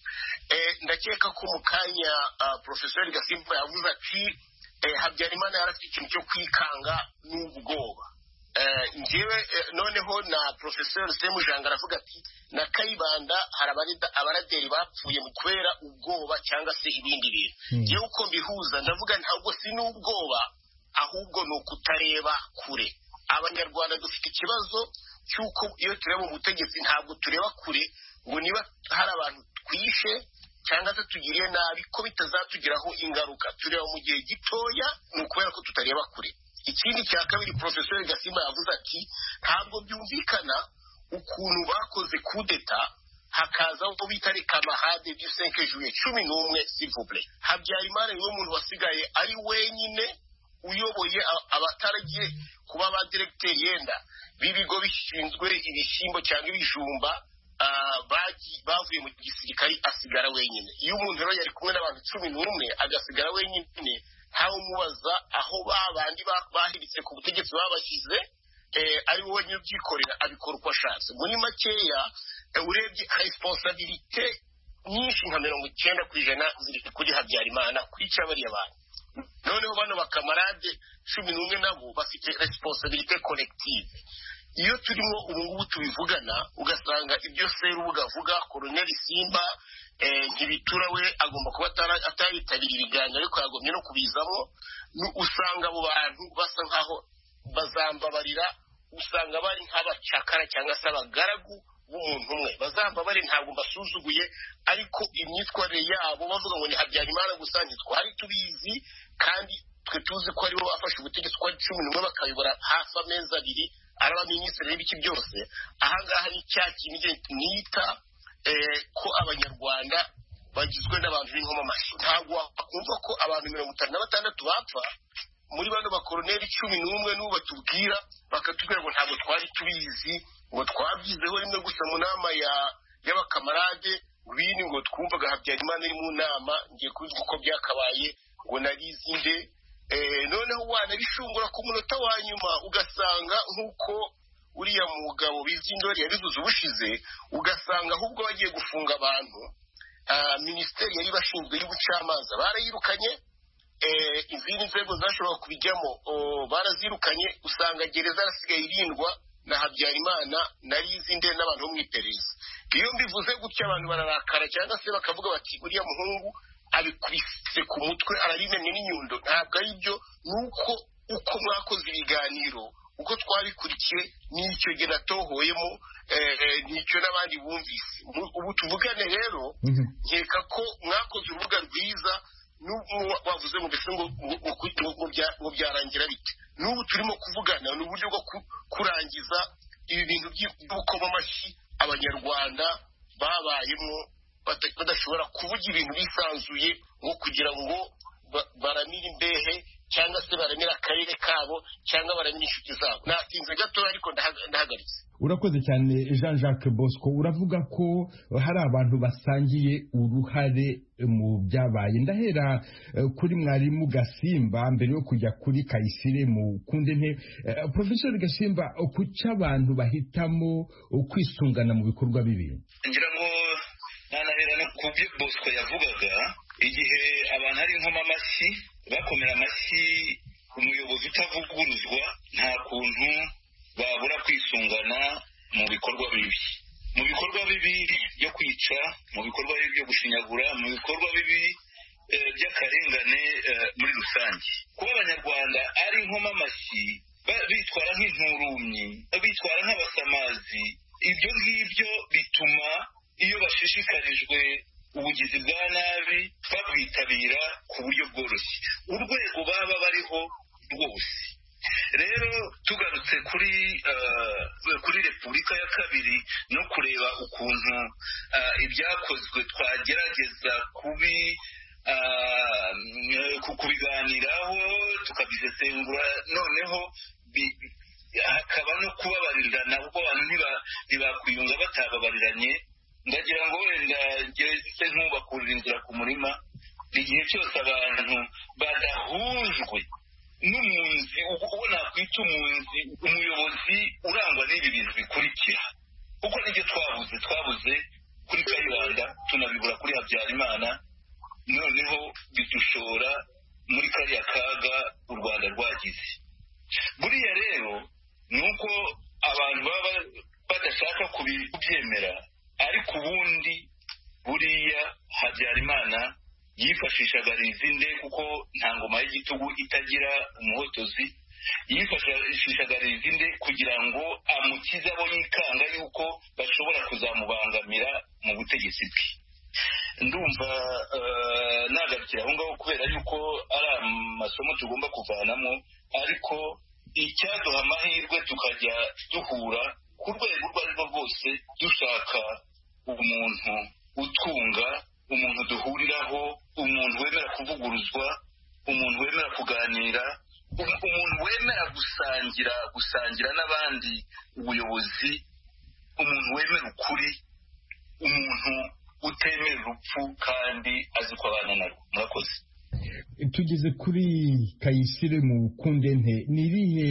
Ndakeka ko mu kanya Professor Gasimba yavuze ati Habyarimana yarafite ikintu cyo kwikanga n'ubwoba. Njyewe noneho na Professor Semujanga aravuga ati na Kayibanda hari abaraderi bapfuye mu kubera ubwoba cyangwa se ibindi bintu. Njyewe uko mbihuza ndavuga ntabwo si n'ubwoba, ahubwo ni ukutareba kure. Abanyarwanda dufite ikibazo cy'uko iyo tureba mu butegetsi ntabwo tureba kure, ngo niba hari abantu twishe cyangwa se tugiriye nabi ko bitazatugiraho ingaruka. Tureba mu gihe gitoya, ni ukubera ko tutareba kure. ikindi cya kabiri Professor Gasimba yavuze ati ntabwo byumvikana ukuntu bakoze kudeta hakaza uko bita kamahade du 5 juillet 11 s'il vous plaît. Habyarimana niwe muntu wasigaye ari wenyine uyoboye abataragiye kuba ba directeur yenda bibigo bishinzwe ibishyimbo cyangwa ibijumba bavuye mu gisirikare asigara wenyine. Iyo umuntu rero yari kumwe n'abantu 11 agasigara wenyine ntawe umubaza aho babandi bahiritse ku butegetsi babashyize ari wowe nyine ubyikorera abikora uko ashatse. Muri makeya urebye responsabilité nyinshi nka 90% ziri kuri Habyarimana kwica bariya bantu. Noneho bano bakamarade 11 nabo bafite responsabilité collective. Iyo turimo ubu ngubu tubivugana ugasanga ibyo Serubuga avuga Colonel Simba ntibitura we agomba kuba atayitabira ibiganiro ariko yagomye no kubizamo, usanga abo bantu basa nkaho bazambabarira, usanga bari nk'abacakara cyangwa se abagaragu b'umuntu umwe. Bazambabarira ntabwo basuzuguye, ariko imyitwarire yabo bavuga ngo ni Habyarimana gusa ntitwari tubizi, kandi twe tuzi ko aribo bafashe ubutegetsi kwa 11 bakayobora hafi amezi abiri ari abaminisitiri n'ibiki byose. Ahangaha ni cya kintu nita ko abanyarwanda bagizwe n'abantu b'inkoma amashyi. Ntabwo wakumva ko abantu 56 bapfa muri bano bakoroneri 11 n'ubu batubwira bakatubwira ngo ntabwo twari tubizi, ngo twabyizeho rimwe gusa mu nama y'abakamarade bini ngo twumvaga Habyarimana ari mu nama ngiye kuzi uko byakabaye ngo narizinde. Noneho wanabishungura ku munota wa nyuma ugasanga nk'uko uriya mugabo Bizindori yabivuze ubushize, ugasanga ahubwo bagiye gufunga abantu minisiteri yari bashinzwe y'ubucamanza barayirukanye, izindi nzego zashobora kubijyamo barazirukanye, usanga gereza arasigaye irindwa na Habyarimana narizinde n'abantu bo mu iperereza. Iyo mbivuze gutya abantu bararakara cyangwa se bakavuga bati uriya muhungu abikubise ku mutwe ararimennye n'inyundo. Ntabwo ari byo, nuko uko mwakoze ibiganiro uko twabikurikiye n'icyo gihe natohoyemo n'icyo n'abandi bumvise. Ubu tuvugane rero nkeka ko mwakoze urubuga rwiza, n'ubu bavuze ngo mbese ngo byarangira bite. N'ubu turimo kuvugana ni uburyo bwo kurangiza ibi bintu by'ubukoma amashyi abanyarwanda babayemo badashobora kuvuga ibintu bisanzuye ngo kugira ngo baramire imbehe cyangwa se baramira akarere kabo cyangwa baramira inshuti zabo. Natinze gato ariko ndahagaritse. Urakoze cyane Jean Jacques Bosco. Uravuga ko hari abantu basangiye uruhare mu byabaye. Ndahera kuri mwarimu Gasimba mbere yo kujya kuri Kayisire mu Kundente. Professor Gasimba, kuki abantu bahitamo kwisungana mu bikorwa bibi? Ngira ngo nanahera no ku byo Bosco yavugaga, igihe abantu ari nkoma amashyi bakomera amashyi umuyobozi utavuguruzwa, nta kuntu babura kwisungana mu bikorwa bibi. Mu bikorwa bibi byo kwica, mu bikorwa bibi byo gushinyagura, mu bikorwa bibi by'akarengane muri rusange. Kuba abanyarwanda ari nkoma amashyi bitwara nk'inturumyi, bitwara nk'abasamazi, ibyo ngibyo bituma iyo bashishikarijwe ubugizi bwa nabi babwitabira ku buryo bworoshye, urwego baba bariho rwose. Rero tugarutse kuri Repubulika ya kabiri no kureba ukuntu ibyakozwe twagerageza kubiganiraho tukabisesengura, noneho hakaba no kubabarirana kuko abantu ntibakwiyunga batababariranye. Ndagira ngo wenda ngeze nk'ubakurira inzira ku murima, igihe cyose abantu badahujwe n'umunzi, uwo nakwita umunzi, umuyobozi urangwa n'ibi bintu bikurikira, kuko nibyo twabuze kuri Kayibanda, tunabibura kuri Habyarimana, noneho bidushora muri kariya kaga u Rwanda rwagize. Buriya rero ni uko abantu baba badashaka kubyemera, ariko ubundi buriya Habyarimana yifashishaga rizinde, kuko nta ngoma y'igitugu itagira umuhotozi. Yifashishaga rizinde kugira ngo amukize abo yikanga yuko bashobora kuzamubangamira mu butegetsi bwe. ndumva nagarukira aho ngaho kubera yuko ari amasomo tugomba kuvanamo, ariko icyaduha amahirwe tukajya duhura ku rwego urwo ari rwo rwose dushaka umuntu utunga, umuntu duhuriraho, umuntu wemera kuvuguruzwa, umuntu wemera kuganira, umuntu wemera gusangira n'abandi ubuyobozi, umuntu wemera ukuri, umuntu utemera urupfu kandi azi ko abana narwo. Murakoze. Tugeze kuri Kayisire Mukundente, ni irihe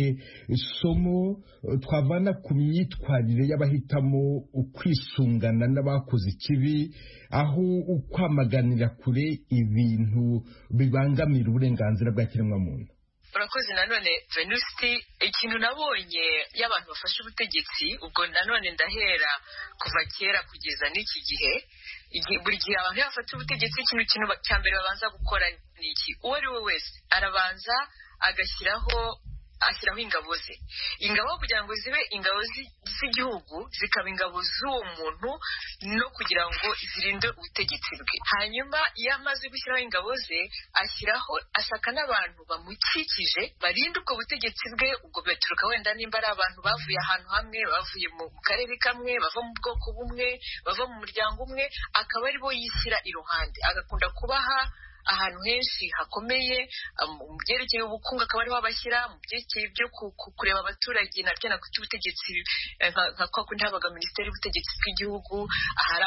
somo twavana ku myitwarire y'abahitamo ukwisungana n'abakoze ikibi, aho ukwamaganira kure ibintu bibangamira uburenganzira bwa kiremwamuntu? urakoze nanone Venuste, ikintu nabonye y'abantu bafashe ubutegetsi, ubwo nanone ndahera kuva kera kugeza n'iki gihe, buri gihe abantu bafata ubutegetsi ikintu cya mbere babanza gukora ni iki? Uwo ari we wese arabanza agashyiraho ingabo ze, ingabo kugira ngo zibe ingabo z'igihugu, zikaba ingabo z'uwo muntu no kugira ngo zirinde ubutegetsi bwe. Hanyuma iyo amaze gushyiraho ingabo ze, ashaka n'abantu bamukikije barinda ubwo butegetsi bwe. Ubwo baturuka wenda nimba ari abantu bavuye ahantu hamwe, bavuye mu karere kamwe, bava mu bwoko bumwe, bava mu muryango umwe, akaba ari bo yishyira iruhande. Agakunda kubaha ahantu henshi hakomeye, mu byerekeye ubukungu akaba ariho abashyira, mu byerekeye byo kureba abaturage nabyo nakwita ubutegetsi, nka kwa kundi habaga minisiteri y'ubutegetsi bw'igihugu, ahari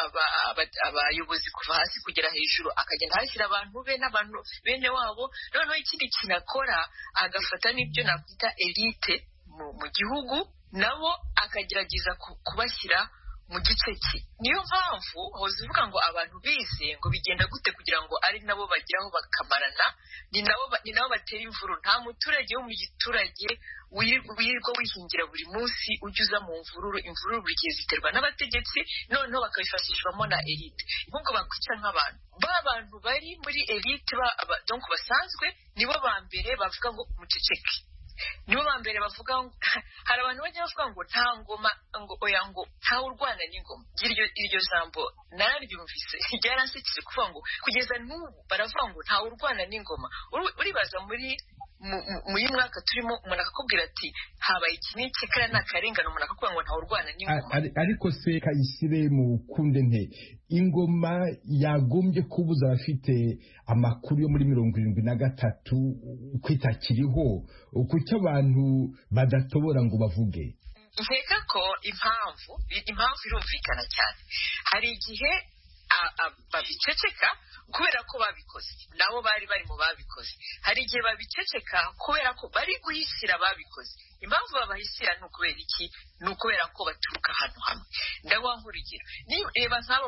abayobozi kuva hasi kugera hejuru, akagenda ahashyira abantu be n'abantu bene wabo. Noneho ikindi kintu akora, agafata n'ibyo nakwita elite mu gihugu, nabo akagerageza kubashyira mu gice cye. Niyo mpamvu hoze uvuga ngo abantu bize ngo bigenda gute kugira ngo ari nabo bagiraho bakamarana, ni nabo batera imvuru. Nta muturage wo mu giturage wirirwa wihingira buri munsi ujya uza mu imvururu buri gihe ziterwa n'abategetsi, noneho bakabifashishwamo na elite. Nk'ubwo bakwica nk'abantu bantu bari muri elite donc basanzwe, nibo ba mbere bavuga ngo muceceke, nibo ba mbere bavuga ngo hari abantu bajya bavuga ngo nta ngoma, ngo oya, ngo ntawe urwana n'ingoma. Iryo jambo nararyumvise ryaransekeje kuvuga ngo kugeza n'ubu baravuga ngo ntawe urwana n'ingoma. Uribaza muri mwaka turimo, umuntu akakubwira ati habaye iki n'iki, kandi nta karengane, umuntu akakubwira ngo ntawe urwana n'ingoma. Ariko se Kayisire Mukundente, ingoma yagombye kubuza abafite amakuru yo muri 73 kwitakiriho, kuki abantu badatobora ngo bavuge? Nkeka ko impamvu irumvikana cyane. Hari igihe babiceceka kubera ko babikoze, nabo bari mu babikoze. Hari igihe babiceceka kubera ko bari guhisira babikoze. Impamvu babahisira ni ukubera iki? Ni ukubera ko baturuka ahantu hamwe. Ndaguha nk'urugero, reba nk'abo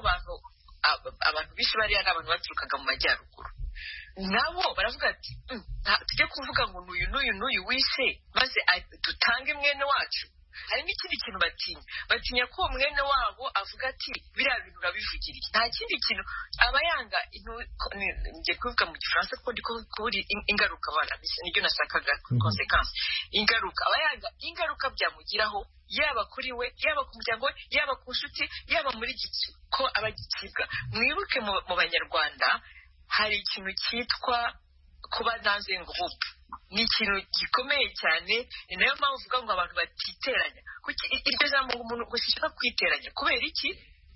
abantu bishi bariya ni abantu baturukaga mu majyaruguru. Nabo baravuga ati tujye kuvuga ngo n'uyu wishe maze dutange mwene wacu. Hari n'ikindi kintu batinya ko mwene wabo avuga ati biriya bintu urabivugira iki. Nta kindi kintu abayanga, ngiye kuvuga mu gifaransa kuko ndiko kubura ingaruka, nibyo nashakaga, consequence, ingaruka. Abayanga ingaruka byamugiraho, yaba kuri we, yaba ku muryango we, yaba ku nshuti, yaba muri gicu ko abagicibwa. Mwibuke mu Banyarwanda hari ikintu cyitwa kuba dans un groupe. Ni ikintu gikomeye cyane, ni nayo mpamvu uvuga ngo abantu batiteranya. Iryo jambo ngo umuntu gushaka kwiteranya kubera iki?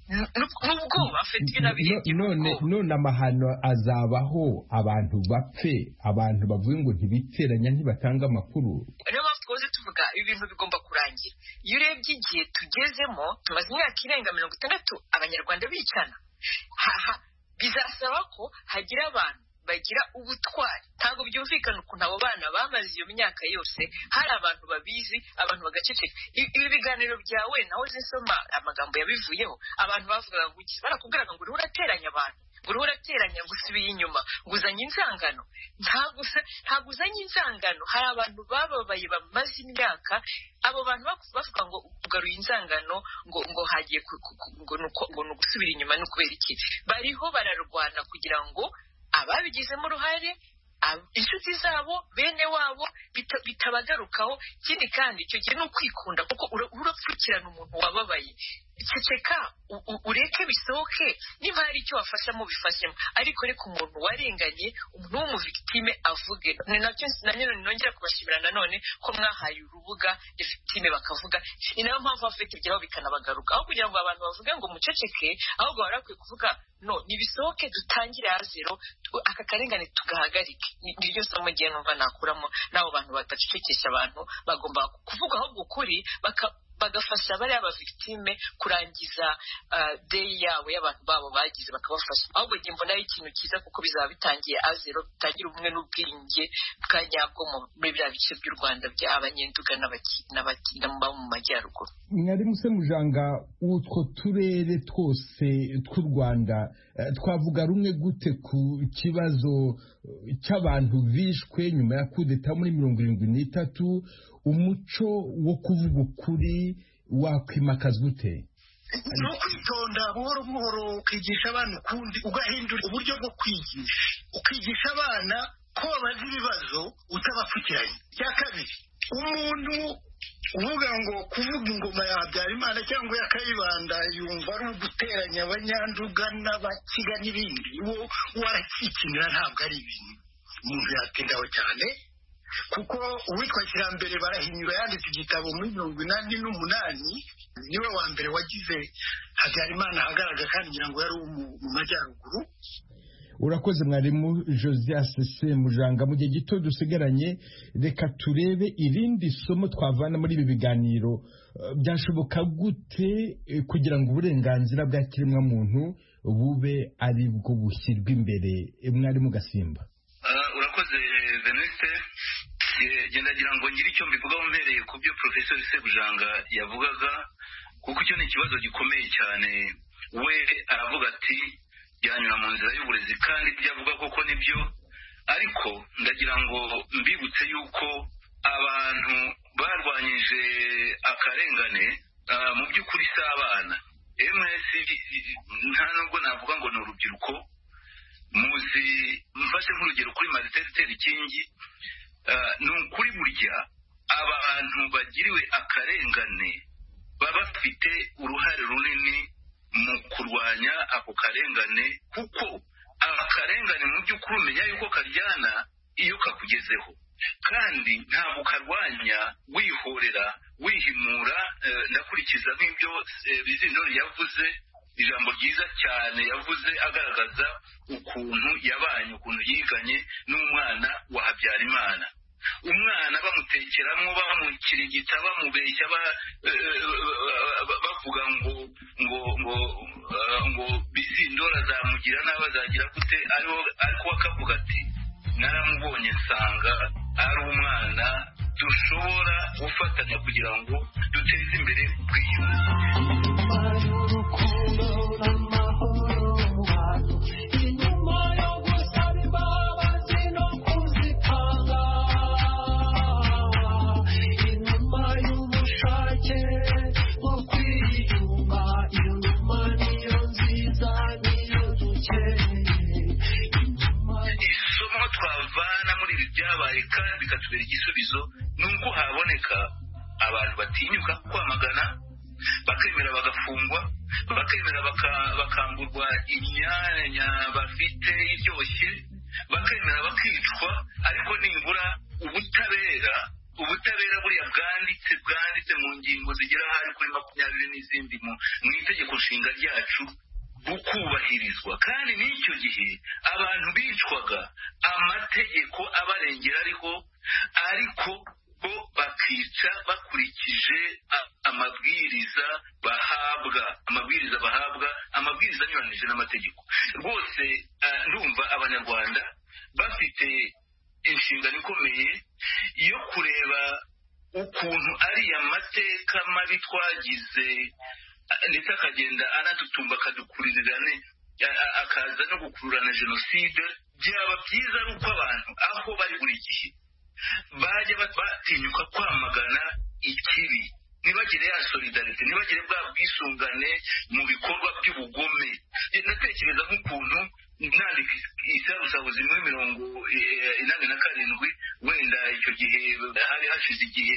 N'ubwoba afite n'abirebye. None amahano azabaho, abantu bapfe, abantu bavuye ngo ntibiteranya, ntibatanga amakuru. Niyo mpamvu twoze tuvuga ibintu bigomba kurangira. Iyo urebye igihe tugezemo, tumaze imyaka irenga 60 Abanyarwanda bicana. Bizasaba ko hagira abantu bagira ubutwari. Ntabwo byumvikana ukuntu abo bana bamaze iyo myaka yose hari abantu babizi, abantu bagaceceka. Ibi biganiro byawe naho zisoma amagambo yabivuyeho, abantu bavugaga ngo iki, barakubwiraga ngo uriho urateranya abantu, uriho urateranya, gusubiye inyuma, ngo uzanye inzangano. Ntabwo uzanye inzangano. Hari abantu bababaye bamaze imyaka, abo bantu bavuga ngo ugaruye inzangano, ngo hagiye ngo ni ugusubira inyuma. Ni ukubera iki? Bariho bararwana kugira ngo ababigizemo uruhare, inshuti zabo, bene wabo bitabagarukaho. Ikindi kandi icyo gihe ni ukwikunda, kuko urapfukirana umuntu wababaye. ceceka ureke bisohoke, niba hari icyo wafashamo bifashemo, ariko reka umuntu warenganye, umuntu w'umuvictime avuge. Ni nacyo nongera kubashimira nanone ko mwahaye urubuga victime bakavuga. Ni nayo mpamvu bafite bikanabagaruka, aho kugira ngo abantu bavuge ngo muceceke, ahubwo barakwiye kuvuga no, nibisohoke dutangire azero, aka karengane tugahagarike. Niryo somo giye numva nakuramo nabo bantu batacecekesha abantu, bagomba kuvuga ahubwo ukuri, bagafasha bariya victime kurangiza day yabo y'abantu babo bagize, bakabafasha. Ahubwo njye mbona ari ikintu cyiza kuko bizaba bitangiye azero, bitangira ubumwe n'ubwiyunge bwa nyabwo muri biriya bice by'u Rwanda by'abanyenduga n'abatinda mu majyaruguru. Mwarimu Semujanga, utwo turere twose tw'u Rwanda twavuga rumwe gute ku kibazo cy'abantu bishwe nyuma ya kudeta muri 73? Umuco wo kuvuga ukuri wakwimakazwa ute? Ni ukwitonda buhoro buhoro, ukigisha abana ukundi, ugahindura uburyo bwo kwigisha, ukigisha abana ko babaza ibibazo utabapfukiranye. Icya kabiri, umuntu uvuga ngo kuvuga ingoma ya Habyarimana cyangwa ya Kayibanda yumva ari uguteranya abanyanduga n'abakiga n'ibindi, uwo warakikinira, ntabwo ari ibintu umuntu yatindaho cyane, kuko uwitwa Kirambere Barahinyura yanditse igitabo muri 1988, niwe wa mbere wagize Habyarimana ahagaragara, kandi ngira ngo yari mu majyaruguru. Urakoze mwarimu Josias Semujanga. Mu gihe gito dusigaranye, reka turebe irindi somo twavana muri ibi biganiro. Byashoboka gute kugira ngo uburenganzira bwa kiremwa muntu bube ari bwo bushyirwa imbere? Mwarimu Gasimba. Urakoze Venuste. Ndagira ngo ngire icyo mbivugaho mbereye ku byo Professor Semujanga yavugaga, kuko icyo ni ikibazo gikomeye cyane. We aravuga ati byanyura mu nzira y'uburezi, kandi ibyo avuga koko nibyo, ariko ndagira ngo mbibutse yuko abantu barwanyije akarengane mu by'ukuri si abana. MS nta nubwo navuga ngo ni urubyiruko. Muzi, mfashe nk'urugero kuri Martin Luther King, ni ukuri burya abantu bagiriwe akarengane baba bafite uruhare runini mu kurwanya ako karengane, kuko akarengane mu by'ukuri umenya yuko karyana iyo kakugezeho, kandi ntabwo ukarwanya wihorera wihimura. Ndakurikiza nk'ibyo Bizindori yavuze, ijambo ryiza cyane yavuze agaragaza ukuntu yabanye, ukuntu yiganye n'umwana wa Habyarimana. Umwana bamutekeramo, bamukirigita, bamubeshya, bavuga ngo Bizindori azamugira nabi, azagira gute, ariko akavuga ati naramubonye nsanga ari umwana dushobora gufatanya kugira ngo duteze imbere ubwiyunge. Kandi bikatubera igisubizo nuko haboneka abantu batinyuka kwamagana, bakemera bagafungwa, bakemera bakamburwa imyanya bafite iryoshye, bakemera bakicwa, ariko nibura ubutabera buriya bwanditse mu ngingo zigera hari kuri 20 n'izindi mu itegeko nshinga ryacu bukubahirizwa. Kandi n'icyo gihe abantu bicwaga amategeko abarengera ariko bo bakica bakurikije amabwiriza bahabwa, amabwiriza anyuranije n'amategeko. Rwose ndumva abanyarwanda bafite inshingano ikomeye yo kureba ukuntu ariya mateka mabi twagize, ndetse akagenda anatutumba akadukurirane, akaza no gukurura na jenoside. Byaba byiza ari uko abantu aho bari buri gihe bajya batinyuka kwamagana ikibi, ntibagire ya solidarite, ntibagire bwa bwisungane mu bikorwa by'ubugome. Ndatekereza nk'ukuntu nandika isabusabuzi muri 87, wenda icyo gihe hari hashize igihe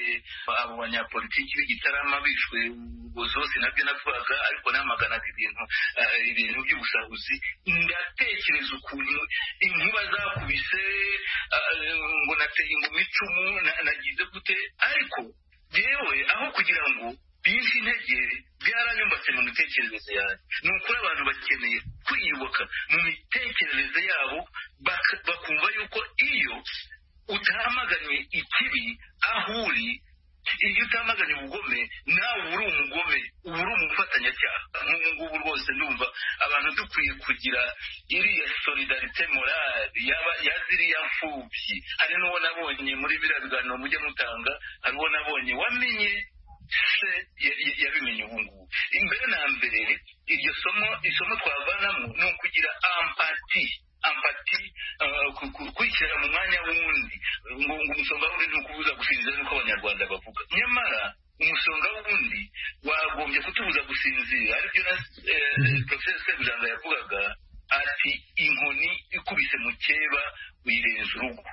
abo banyapolitiki b'igitarama bishwe ubwo zose nabyo navugaga ariko namaganaga ibintu by'ubusahuzi. Ndatekereza ukuntu inkuba zakubise ngo nateye ingoma icumu nagize gute, ariko yewe aho kugira ngo binshi intege byaranyumbatse mu mitekerereze yanjye. Ni ukuri abantu bakeneye kwiyubaka mu mitekerereze yabo bakumva yuko iyo utamaganye ikibi aho uri, iyo utamaganye ubugome nawe uri umugome, uba uri umufatanyacyaha. nk'ubu ngubu rwose ndumva abantu dukwiye kugira iriya solidarite morale ya ziriya mfubyi. hari n'uwo nabonye muri biriya biganiro mujya mutanga, hari uwo nabonye wamenye se yabimenye ubu ngubu. Imbere na mbere isomo twavanamo ni ukugira empati, kwishyira mu mwanya w'undi. ngo umusonga w'undi ni ukubuza gusinzira, niko abanyarwanda bavuga. nyamara umusonga w'undi wagombye kutubuza gusinzira. aribyo na Professor Sebujanga yavugaga ati inkoni ikubise mu keba uyirenza urugo.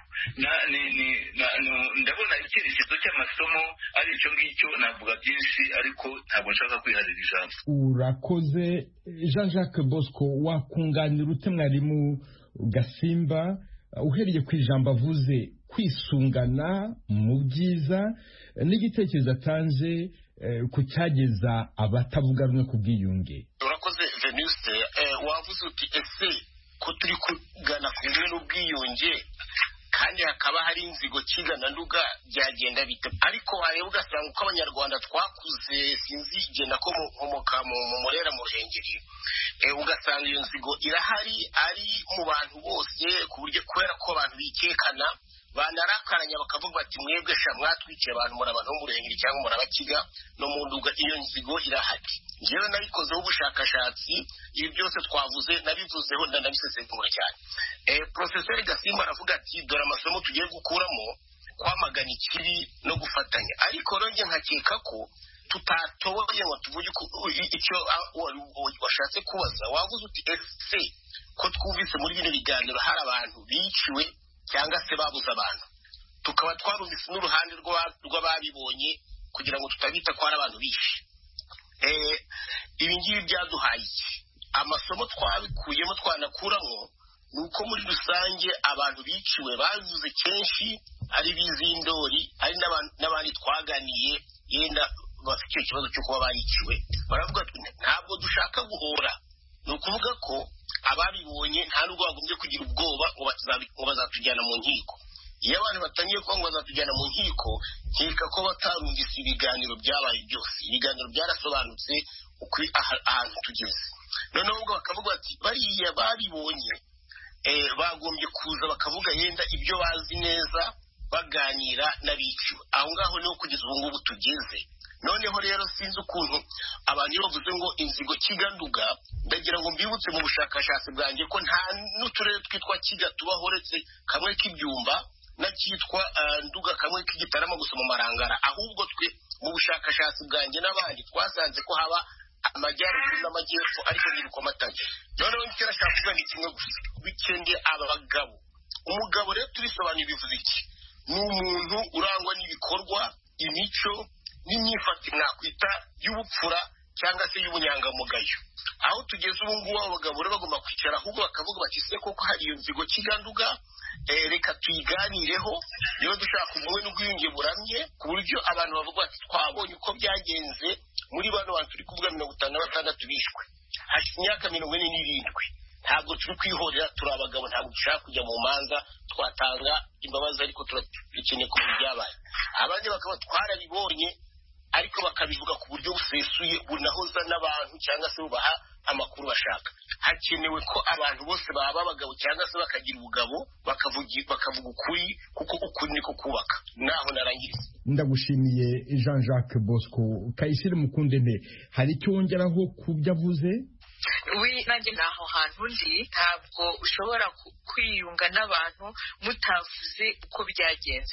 ndabona icyerekezo cy'amasomo ari icyo ngicyo. navuga byinshi ariko ntabwo nshaka kwiharira ijambo. Urakoze Jean Jacques Bosco. wakunganira ute mwarimu Gasimba uhereye ku ijambo avuze kwisungana mu byiza n'igitekerezo atanze ku cyageza abatavuga rumwe ku bwiyunge? Urakoze Venuste. wavuze uti ese ko turi kugana ku bumwe n'ubwiyunge kandi hakaba hari inzigo kigana nduga byagenda bite? ariko wareba ugasanga uko abanyarwanda twakuze, sinzi igenda ko nkomoka mu Murera mu Ruhengeri, ugasanga iyo nzigo irahari ari mu bantu bose, ku buryo kubera ko abantu bikekana banarakaranya bakavuga bati mwebwe sha mwatwikiye abantu muri abantu bo mu Ruhengeri cyangwa muri Abakiga no mu Nduga. iyo nzigo irahari. njyewe nabikozeho ubushakashatsi, ibi byose twavuze nabivuzeho ndanabisesengura cyane. Professor Gasimba aravuga ati dore amasomo tugiye gukuramo kwamagana ikibi no gufatanya. ariko ronge nkakeka ko tutatoboye ngo tuvuge icyo washatse kubaza. wavuze uti ese ko twumvise muri bino biganiro hari abantu biciwe cyangwa se babuze abantu, tukaba twarumvise n'uruhande rw'ababibonye kugira ngo tutabita ko hari abantu bishe. ibi ngibi byaduhaye iki? amasomo twabikuyemo twanakuramo ni uko muri rusange abantu biciwe bavuze kenshi ari bizindori, ari n'abandi twaganiye yenda bafite icyo kibazo cyo kuba bariciwe. baravuga ati ntabwo dushaka guhora. ni ukuvuga ko ababibonye nta nubwo bagombye kugira ubwoba ngo bazatujyana mu nkiko. iyo abantu batangiye kuba ngo bazatujyana mu nkiko, nkeka ko batarumvise ibiganiro byabaye byose. ibiganiro byarasobanutse ahantu tugeze. noneho ubwo bakavuga bati bariya babibonye bagombye kuza bakavuga yenda ibyo bazi neza, baganira n'abiciwe. aho ngaho niho kugeza ubu ngubu tugeze. noneho rero sinzi ukuntu abantu iyo bavuze ngo inzigo kiganduga, ndagira ngo mbibutse mu bushakashatsi bwanjye ko nta n'uturere twitwa Kiga tubaho uretse kamwe k'ibyumba n'akitwa Nduga kamwe k'igitarama gusa mu Marangara. ahubwo twe mu bushakashatsi bwanjye n'abandi twasanze ko haba amajyaruguru n'amajyepfo ariko n'iruko amatage. noneho icyo nashaka kuvuga ni kimwe gusa, bikenge aba bagabo. umugabo rero turisobanuye bivuze iki? ni umuntu urangwa n'ibikorwa, imico n'imyifatire nakwita y'ubupfura cyangwa se y'ubunyangamugayo. aho tugeze ubu ngubu abagabo rero bagomba kwicara ahubwo bakavuga bati se koko hari iyo nzigo kiganduga, reka tuyiganireho niba dushaka ubumwe n'ubwiyunge buramye, ku buryo abantu bavuga bati twabonye uko byagenze muri bano bantu turi kuvuga 56 bishwe hashize imyaka 47. ntabwo turi kwihorera, turi abagabo, ntabwo dushaka kujya mu manza, twatanga imbabazi ariko turakeneye ko byabaye. abandi bakaba twarabibonye ariko bakabivuga ku buryo busesuye bunahoza n'abantu cyangwa se bubaha amakuru bashaka. hakenewe ko abantu bose baba abagabo cyangwa se bakagira ubugabo bakavuga ukuri, kuko ukuri niko kubaka. naho narangiriza. Ndagushimiye Jean Jacques Bosco. Kayisire Mukundente, hari icyo wongeraho ku byo avuze? nanjye naho hantu ndi, ntabwo ushobora kwiyunga n'abantu mutavuze uko byagenze.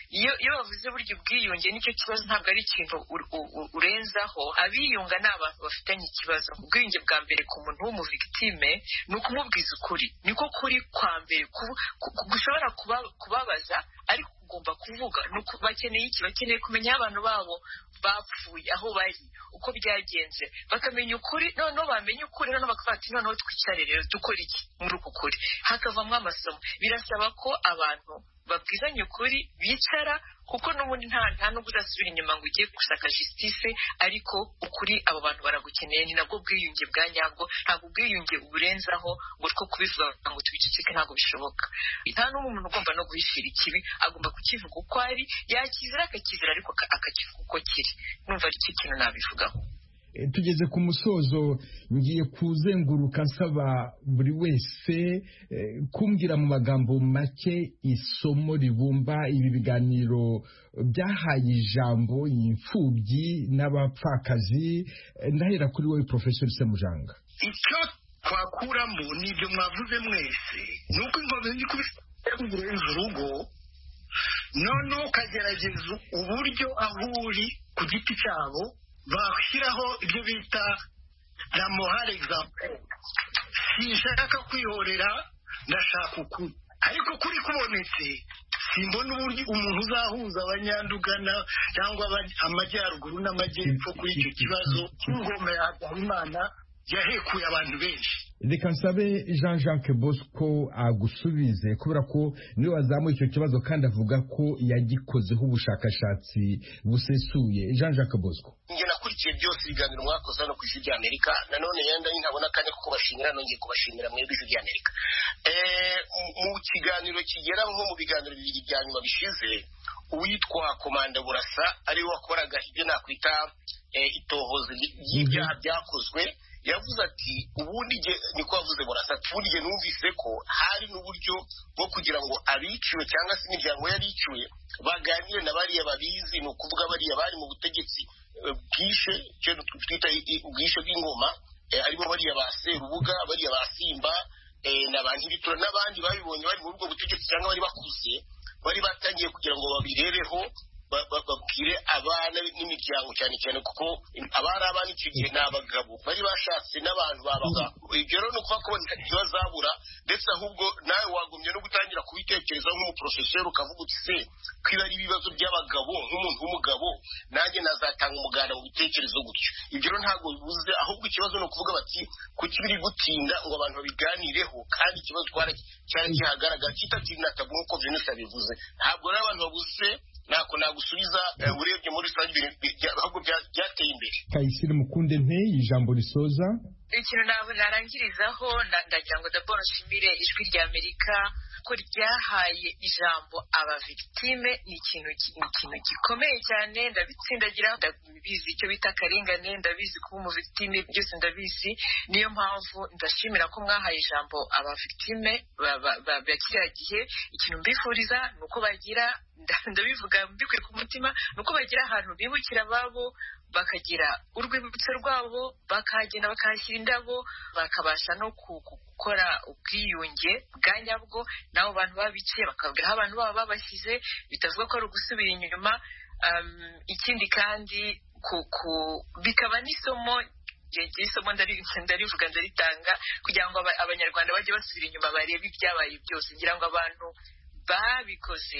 iyo bavuze burya ubwiyunge nicyo kibazo, ntabwo ari ikintu urenzaho. Abiyunga ni abantu bafitanye ikibazo. Ubwiyunge bwa mbere ku muntu w'umuvictime ni ukumubwiza ukuri, niko kuri kwa mbere gushobora kubabaza, ariko ugomba kuvuga. Bakeneye iki? Bakeneye kumenya aho abantu babo bapfuye, aho bari, uko byagenze, bakamenya ukuri. Noneho bamenya ukuri, noneho bakavuga ati noneho twicare rero dukora iki muri uku kuri, hakavamo amasomo. Birasaba ko abantu babwizanye ukuri, bicara, kuko n'ubundi nta nubwo uzasubira inyuma ngo ugiye gushaka justice, ariko ukuri abo bantu baragukeneye. Ni nabwo bwiyunge bwa nyabwo, ntabwo ubwiyunge uburenzaho ngo two kubivuga ngo tubiceceke, ntabwo bishoboka. Nta n'umuntu ugomba no guhishira ikibi, agomba kukivuga uko ari, yakizira akakizira, ariko akakivuga uko kiri. Numva ari cyo kintu nabivugaho. Tugeze ku musozo, ngiye kuzenguruka nsaba buri wese kumbwira mu magambo make isomo ribumba ibi biganiro byahaye ijambo imfubyi n'abapfakazi. Ndahera kuri wowe Professor Semujanga. Icyo twakuramo n'ibyo mwavuze mwese, nuko ingoma ndi kubishyira urugo, none ukagerageza uburyo aho uri ku giti cyabo bashyiraho ibyo bita la morale exemple. Sinshaka kwihorera, ndashaka ukuri, ariko kuri kubonetse simbona uburyo umuntu uzahuza abanyandugana cyangwa amajyaruguru n'amajyepfo kuri icyo kibazo cy'ingoma ya Habyarimana yahekuye abantu benshi. Reka nsabe Jean-Jacques Bosco agusubize, kubera ko niwe wazamuye icyo kibazo kandi avuga ko yagikozeho ubushakashatsi busesuye. Jean-Jacques Bosco. Njye nakurikiye byose ibiganiro mwakoze hano ku Ijwi ry'Amerika, nanone yenda ntabona kandi kuko bashimira, nongeye kubashimira mwebwe Ijwi ry'Amerika. Mu kiganiro kigera nko mu biganiro bibiri bya nyuma bishize, uwitwa Komanda Burasa ariwe wakoraga ibyo nakwita itohoza y'ibyaha byakozwe, yavuze ati ubundi niko wavuze Burasa, ubundi numvise ko hari n'uburyo bwo kugira ngo abiciwe cyangwa se imiryango yariciwe baganire na bariya babizi, ni ukuvuga bariya bari mu butegetsi bwishe, cyo twita ubwishe bw'ingoma, aribo bariya ba Serubuga, bariya ba Simba na ba Ntibitura n'abandi babibonye bari muri ubwo butegetsi cyangwa bari bakuze, bari batangiye kugira ngo babirebeho, babwire abana n'imiryango, cyane cyane kuko abari abana icyo gihe ni abagabo bari bashatse n'abantu babaga. Ibyo rero ni ukuvuga ko ntibazabura, ndetse ahubwo nawe wagombye no gutangira kubitekereza nk'umuprofeseri, ukavuga uti se kwiba ari ibibazo by'abagabo, nk'umuntu w'umugabo nanjye nazatanga umuganda mu bitekerezo gutyo. Ibyo rero ntabwo bibuze, ahubwo ikibazo ni ukuvuga bati kuki biri gutinda ngo abantu babiganireho, kandi ikibazo cyari kihagaragara kitatinataga nk'uko Venus yabivuze. Ntabwo rero abantu babuze, ntako nagusubiza urebye muri rusange ahubwo byateye imbere. Kayisire Mukunde Nte, ijambo risoza. Ikintu narangirizaho, ndagira ngo d'abord nshimire Ijwi ry'Amerika ko ryahaye ijambo abavictime. Ni ikintu gikomeye cyane, ndabitsindagira, ndabizi icyo bita akarengane, ndabizi kuba umuvictime, byose ndabizi. Niyo mpamvu ndashimira ko mwahaye ijambo abavictime bakiriya gihe. Ikintu mbifuriza ni uko bagira, ndabivuga mbikuye ku mutima, ni uko bagira ahantu bibukira ababo, bakagira urwibutso rwabo, bakagenda bakahashyira indabo, bakabasha no gukora ubwiyunge bwa nyabwo n'abo bantu babiciye, bakabwira aho abantu babo babashyize, bitavuga ko ari ugusubira inyuma. Ikindi kandi bikaba n'isomo, isomo ndarivuga ndaritanga, kugira ngo abanyarwanda bajye basubira inyuma barebe ibyabaye byose. Ngira ngo abantu babikoze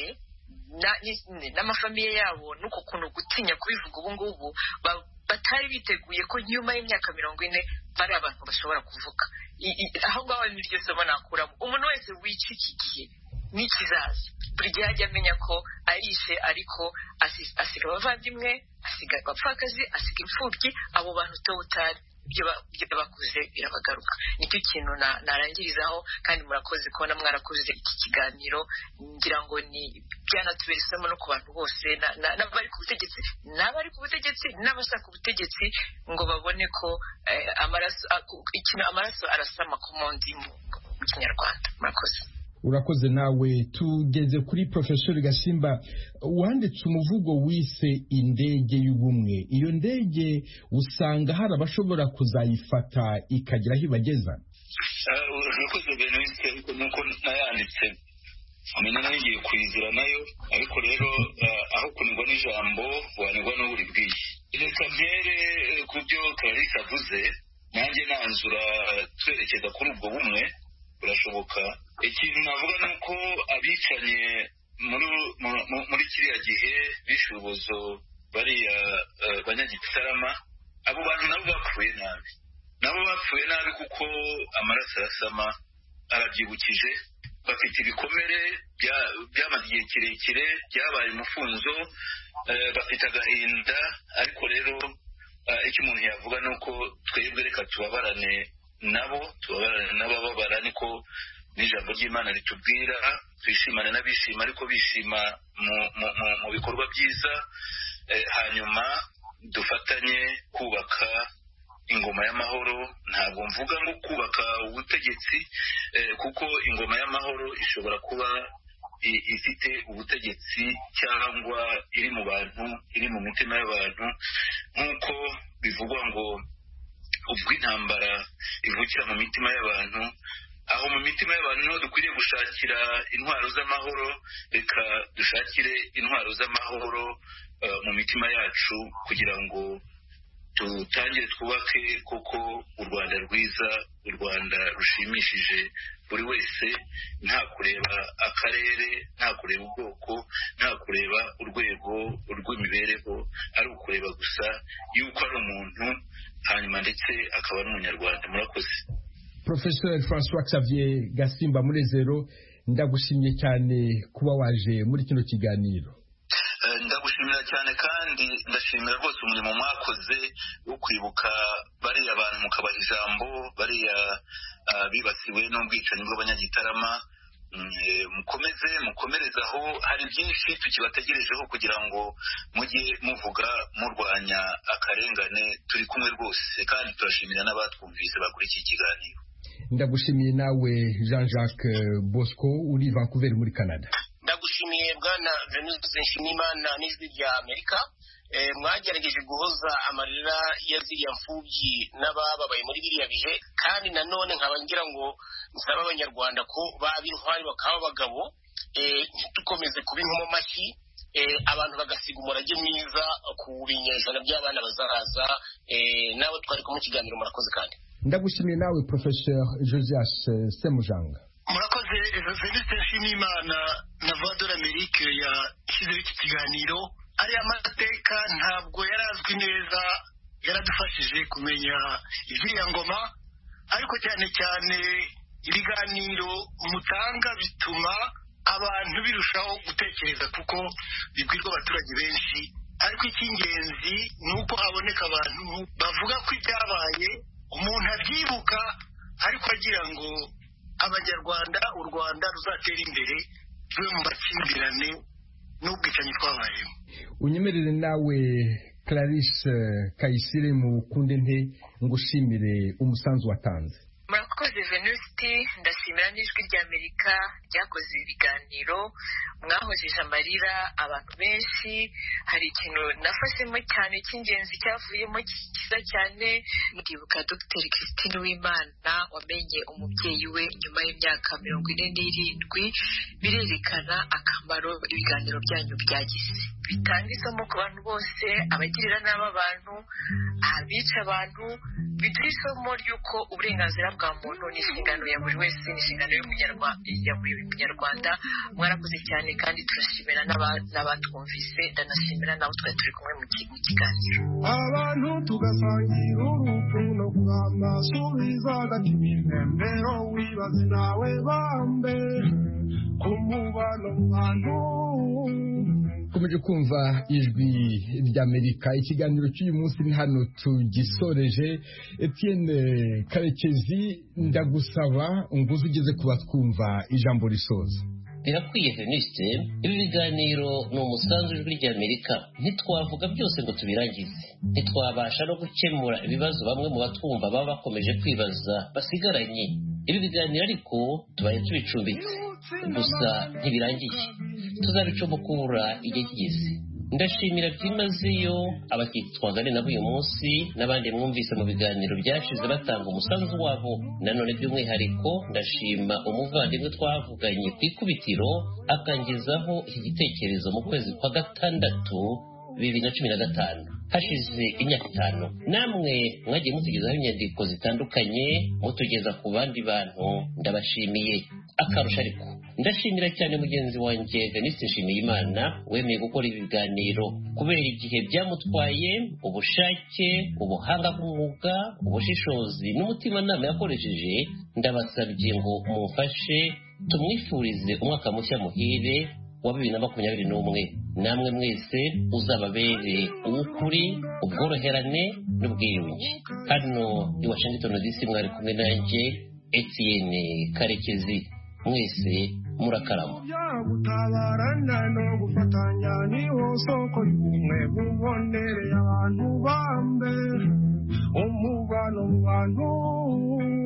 n'amafamiye yabo nuko kuntu gutinya kubivuga ubu ngubu, batari biteguye ko nyuma y'imyaka 40 bari abantu bashobora kuvuga. Aho ngaho ni ryo somo nakuramo. Umuntu wese wica iki gihe n'ikizaza, buri gihe ajya amenya ko arishe, ariko asiga abavandimwe, asiga abapfakazi, asiga imfubyi. Abo bantu towutari ibyo bakuze birabagaruka. Nicyo kintu narangirizaho, kandi murakoze kubona mwarakoze iki kiganiro. Ngira ngo ni byanatubera isomo no ku bantu bose, n'abari ku butegetsi, n'abari ku butegetsi, n'abashaka ubutegetsi, ngo babone ko amaraso arasama ku mondi mu Kinyarwanda. Murakoze. Urakoze nawe. Tugeze kuri Professor Gasimba, wanditse umuvugo wise indege y'ubumwe. Iyo ndege usanga hari abashobora kuzayifata ikagira aho ibageza? Urakoze Venus, nuko nayanditse amenya nayo igiye kuyizira nayo, ariko rero aho kunigwa n'ijambo wanigwa n'uburi bwiye. Reka mpere ku byo Clarisse avuze, nanjye nanzura twerekeza kuri ubwo bumwe burashoboka. Ikintu navuga ni uko abicanye muri kiriya gihe bishe urubozo bariya banyagitarama, abo bantu nabo bapfuye nabi kuko amaraso arasama arabyibukije, bafite ibikomere byamaze igihe kirekire, byabaye umufunzo, bafite agahinda. Ariko rero icyo umuntu yavuga ni uko twebwe reka tubabarane n'abababara, niko n'ijambo ry'Imana ritubwira, twishimane n'abishima ariko bishima mu bikorwa byiza, hanyuma dufatanye kubaka ingoma y'amahoro. Ntabwo mvuga ngo kubaka ubutegetsi, kuko ingoma y'amahoro ishobora kuba ifite ubutegetsi cyangwa iri mu bantu, iri mu mitima y'abantu, nk'uko bivugwa ngo ubwo intambara ivukira mu mitima y'abantu, aho mu mitima y'abantu niho dukwiriye gushakira intwaro z'amahoro. Reka dushakire intwaro z'amahoro mu mitima yacu kugira ngo dutangire twubake koko u Rwanda rwiza, u Rwanda rushimishije buri wese, nta kureba akarere, nta kureba ubwoko, nta kureba urwego rw'imibereho, ari ukureba gusa yuko ari umuntu, hanyuma ndetse akaba ari umunyarwanda. Murakoze. Professeur François Xavier Gasimba Munezero, ndagushimye cyane kuba waje muri kino kiganiro. Ndagushimira cyane kandi ndashimira rwose umurimo mwakoze wo kwibuka bariya abantu mukabaha ijambo, bariya bibasiwe n'ubwicanyi bw'abanyagitarama. Mukomerezaho, hari byinshi tukibategerejeho kugira ngo mujye muvuga murwanya akarengane. Turi kumwe rwose kandi turashimira n'abatwumvise bakuri iki kiganiro. Ndagushimiye nawe Jean-Jacques Bosco uri Vancouver muri Canada. Ndagushimiye bwana Venuste Nshimiyimana n'ijwi rya Amerika, mwagerageje guhoza amarira ya ziriya mfubyi n'abababaye muri biriya bihe, kandi nanone nkaba ngira ngo nsaba abanyarwanda ko baba intwari bakaba abagabo, ntitukomeze kuba inkomo mashyi, abantu bagasiga umurage mwiza ku binyejana by'abana bazaza. Nawe twari mu kiganiro, murakoze. Kandi ndagushimiye nawe Professeur Josias Semujanga. Murakoze. Venuste Nshimiyimana na Voix de l'Amérique yashyizeho iki kiganiro. Ariya mateka ntabwo yarazwi neza, yaradufashije kumenya iby'iriya ngoma, ariko cyane cyane ibiganiro mutanga bituma abantu birushaho gutekereza, kuko bibwirwa abaturage benshi. Ariko icy'ingenzi ni uko haboneka abantu bavuga ko ibyabaye, umuntu abyibuka, ariko agira ngo abanyarwanda, u Rwanda ruzatera imbere, tuve mu makimbirane n'ubwicanyi twabayemo. Unyemerere nawe Clarisse Kayisire Mukunde nte ngushimire umusanzu watanze. Murakoze Venuste, ndashimira n'ijwi rya Amerika ryakoze ibiganiro, mwahojeje amarira abantu benshi. Hari ikintu nafashemo cyane cy'ingenzi cyavuyemo cyiza cyane, ndibuka Dr Christine Uwimana wamenye umubyeyi we nyuma y'imyaka 47. Birerekana akamaro ibiganiro byanyu byagize, bitanga isomo ku bantu bose, abagirira nabi abantu, abica abantu. Biduha isomo ry'uko uburenganzira bwa muntu ni inshingano ya buri wese, ni inshingano ya buri munyarwanda. Mwarakoze cyane kandi turashimira n'abatwumvise, ndanashimira nabo twari turi kumwe mu kiganiro. Abantu tugasangira urupfu no kuramba, subiza agatima impembero, wibaze nawe bambe ku mubano w'abantu. Komeje kumva ijwi ry'Amerika, ikiganiro cy'uyu munsi ni hano tugisoreje. Etienne Karekezi, ndagusaba nguze ugeze kuba twumva ijambo risoza. Birakwiye Venuste, ibi biganiro ni umusanzu w'ijwi ry'Amerika. Ntitwavuga byose ngo tubirangize, ntitwabasha no gukemura ibibazo bamwe mu batwumva baba bakomeje kwibaza basigaranye. Ibi biganiro ariko tubaye tubicumbitse gusa ntibirangiye, tuzabicomokura igihe kigeze. ndashimira byimazeyo abakitwagane nabo uyu munsi n'abandi mwumvise mu biganiro byashize batanga umusanzu wabo. Nanone by'umwihariko ndashima umuvandimwe twavuganye ku ikubitiro akangizaho iki gitekerezo mu kwezi kwa gatandatu 2015 hashize imyaka 5. Namwe mwagiye mutugezaho inyandiko zitandukanye mutugeza ku bandi bantu, ndabashimiye. Akarusha ariko ndashimira cyane mugenzi wanjye Denise Nshimiyimana wemeye gukora ibi biganiro kubera igihe byamutwaye, ubushake, ubuhanga bw'umwuga, ubushishozi n'umutimanama yakoresheje. Ndabasabye ngo mumfashe tumwifurize umwaka mushya muhire wa 2021. Namwe mwese uzababere uw'ukuri, ubworoherane n'ubwiyunge. Hano i Washington DC mwari kumwe nanjye Etienne Karekezi. Mwese murakarama. Gutabarana no gufatanya niho soko y'ubumwe bubonereye abantu bambe umubano mu bantu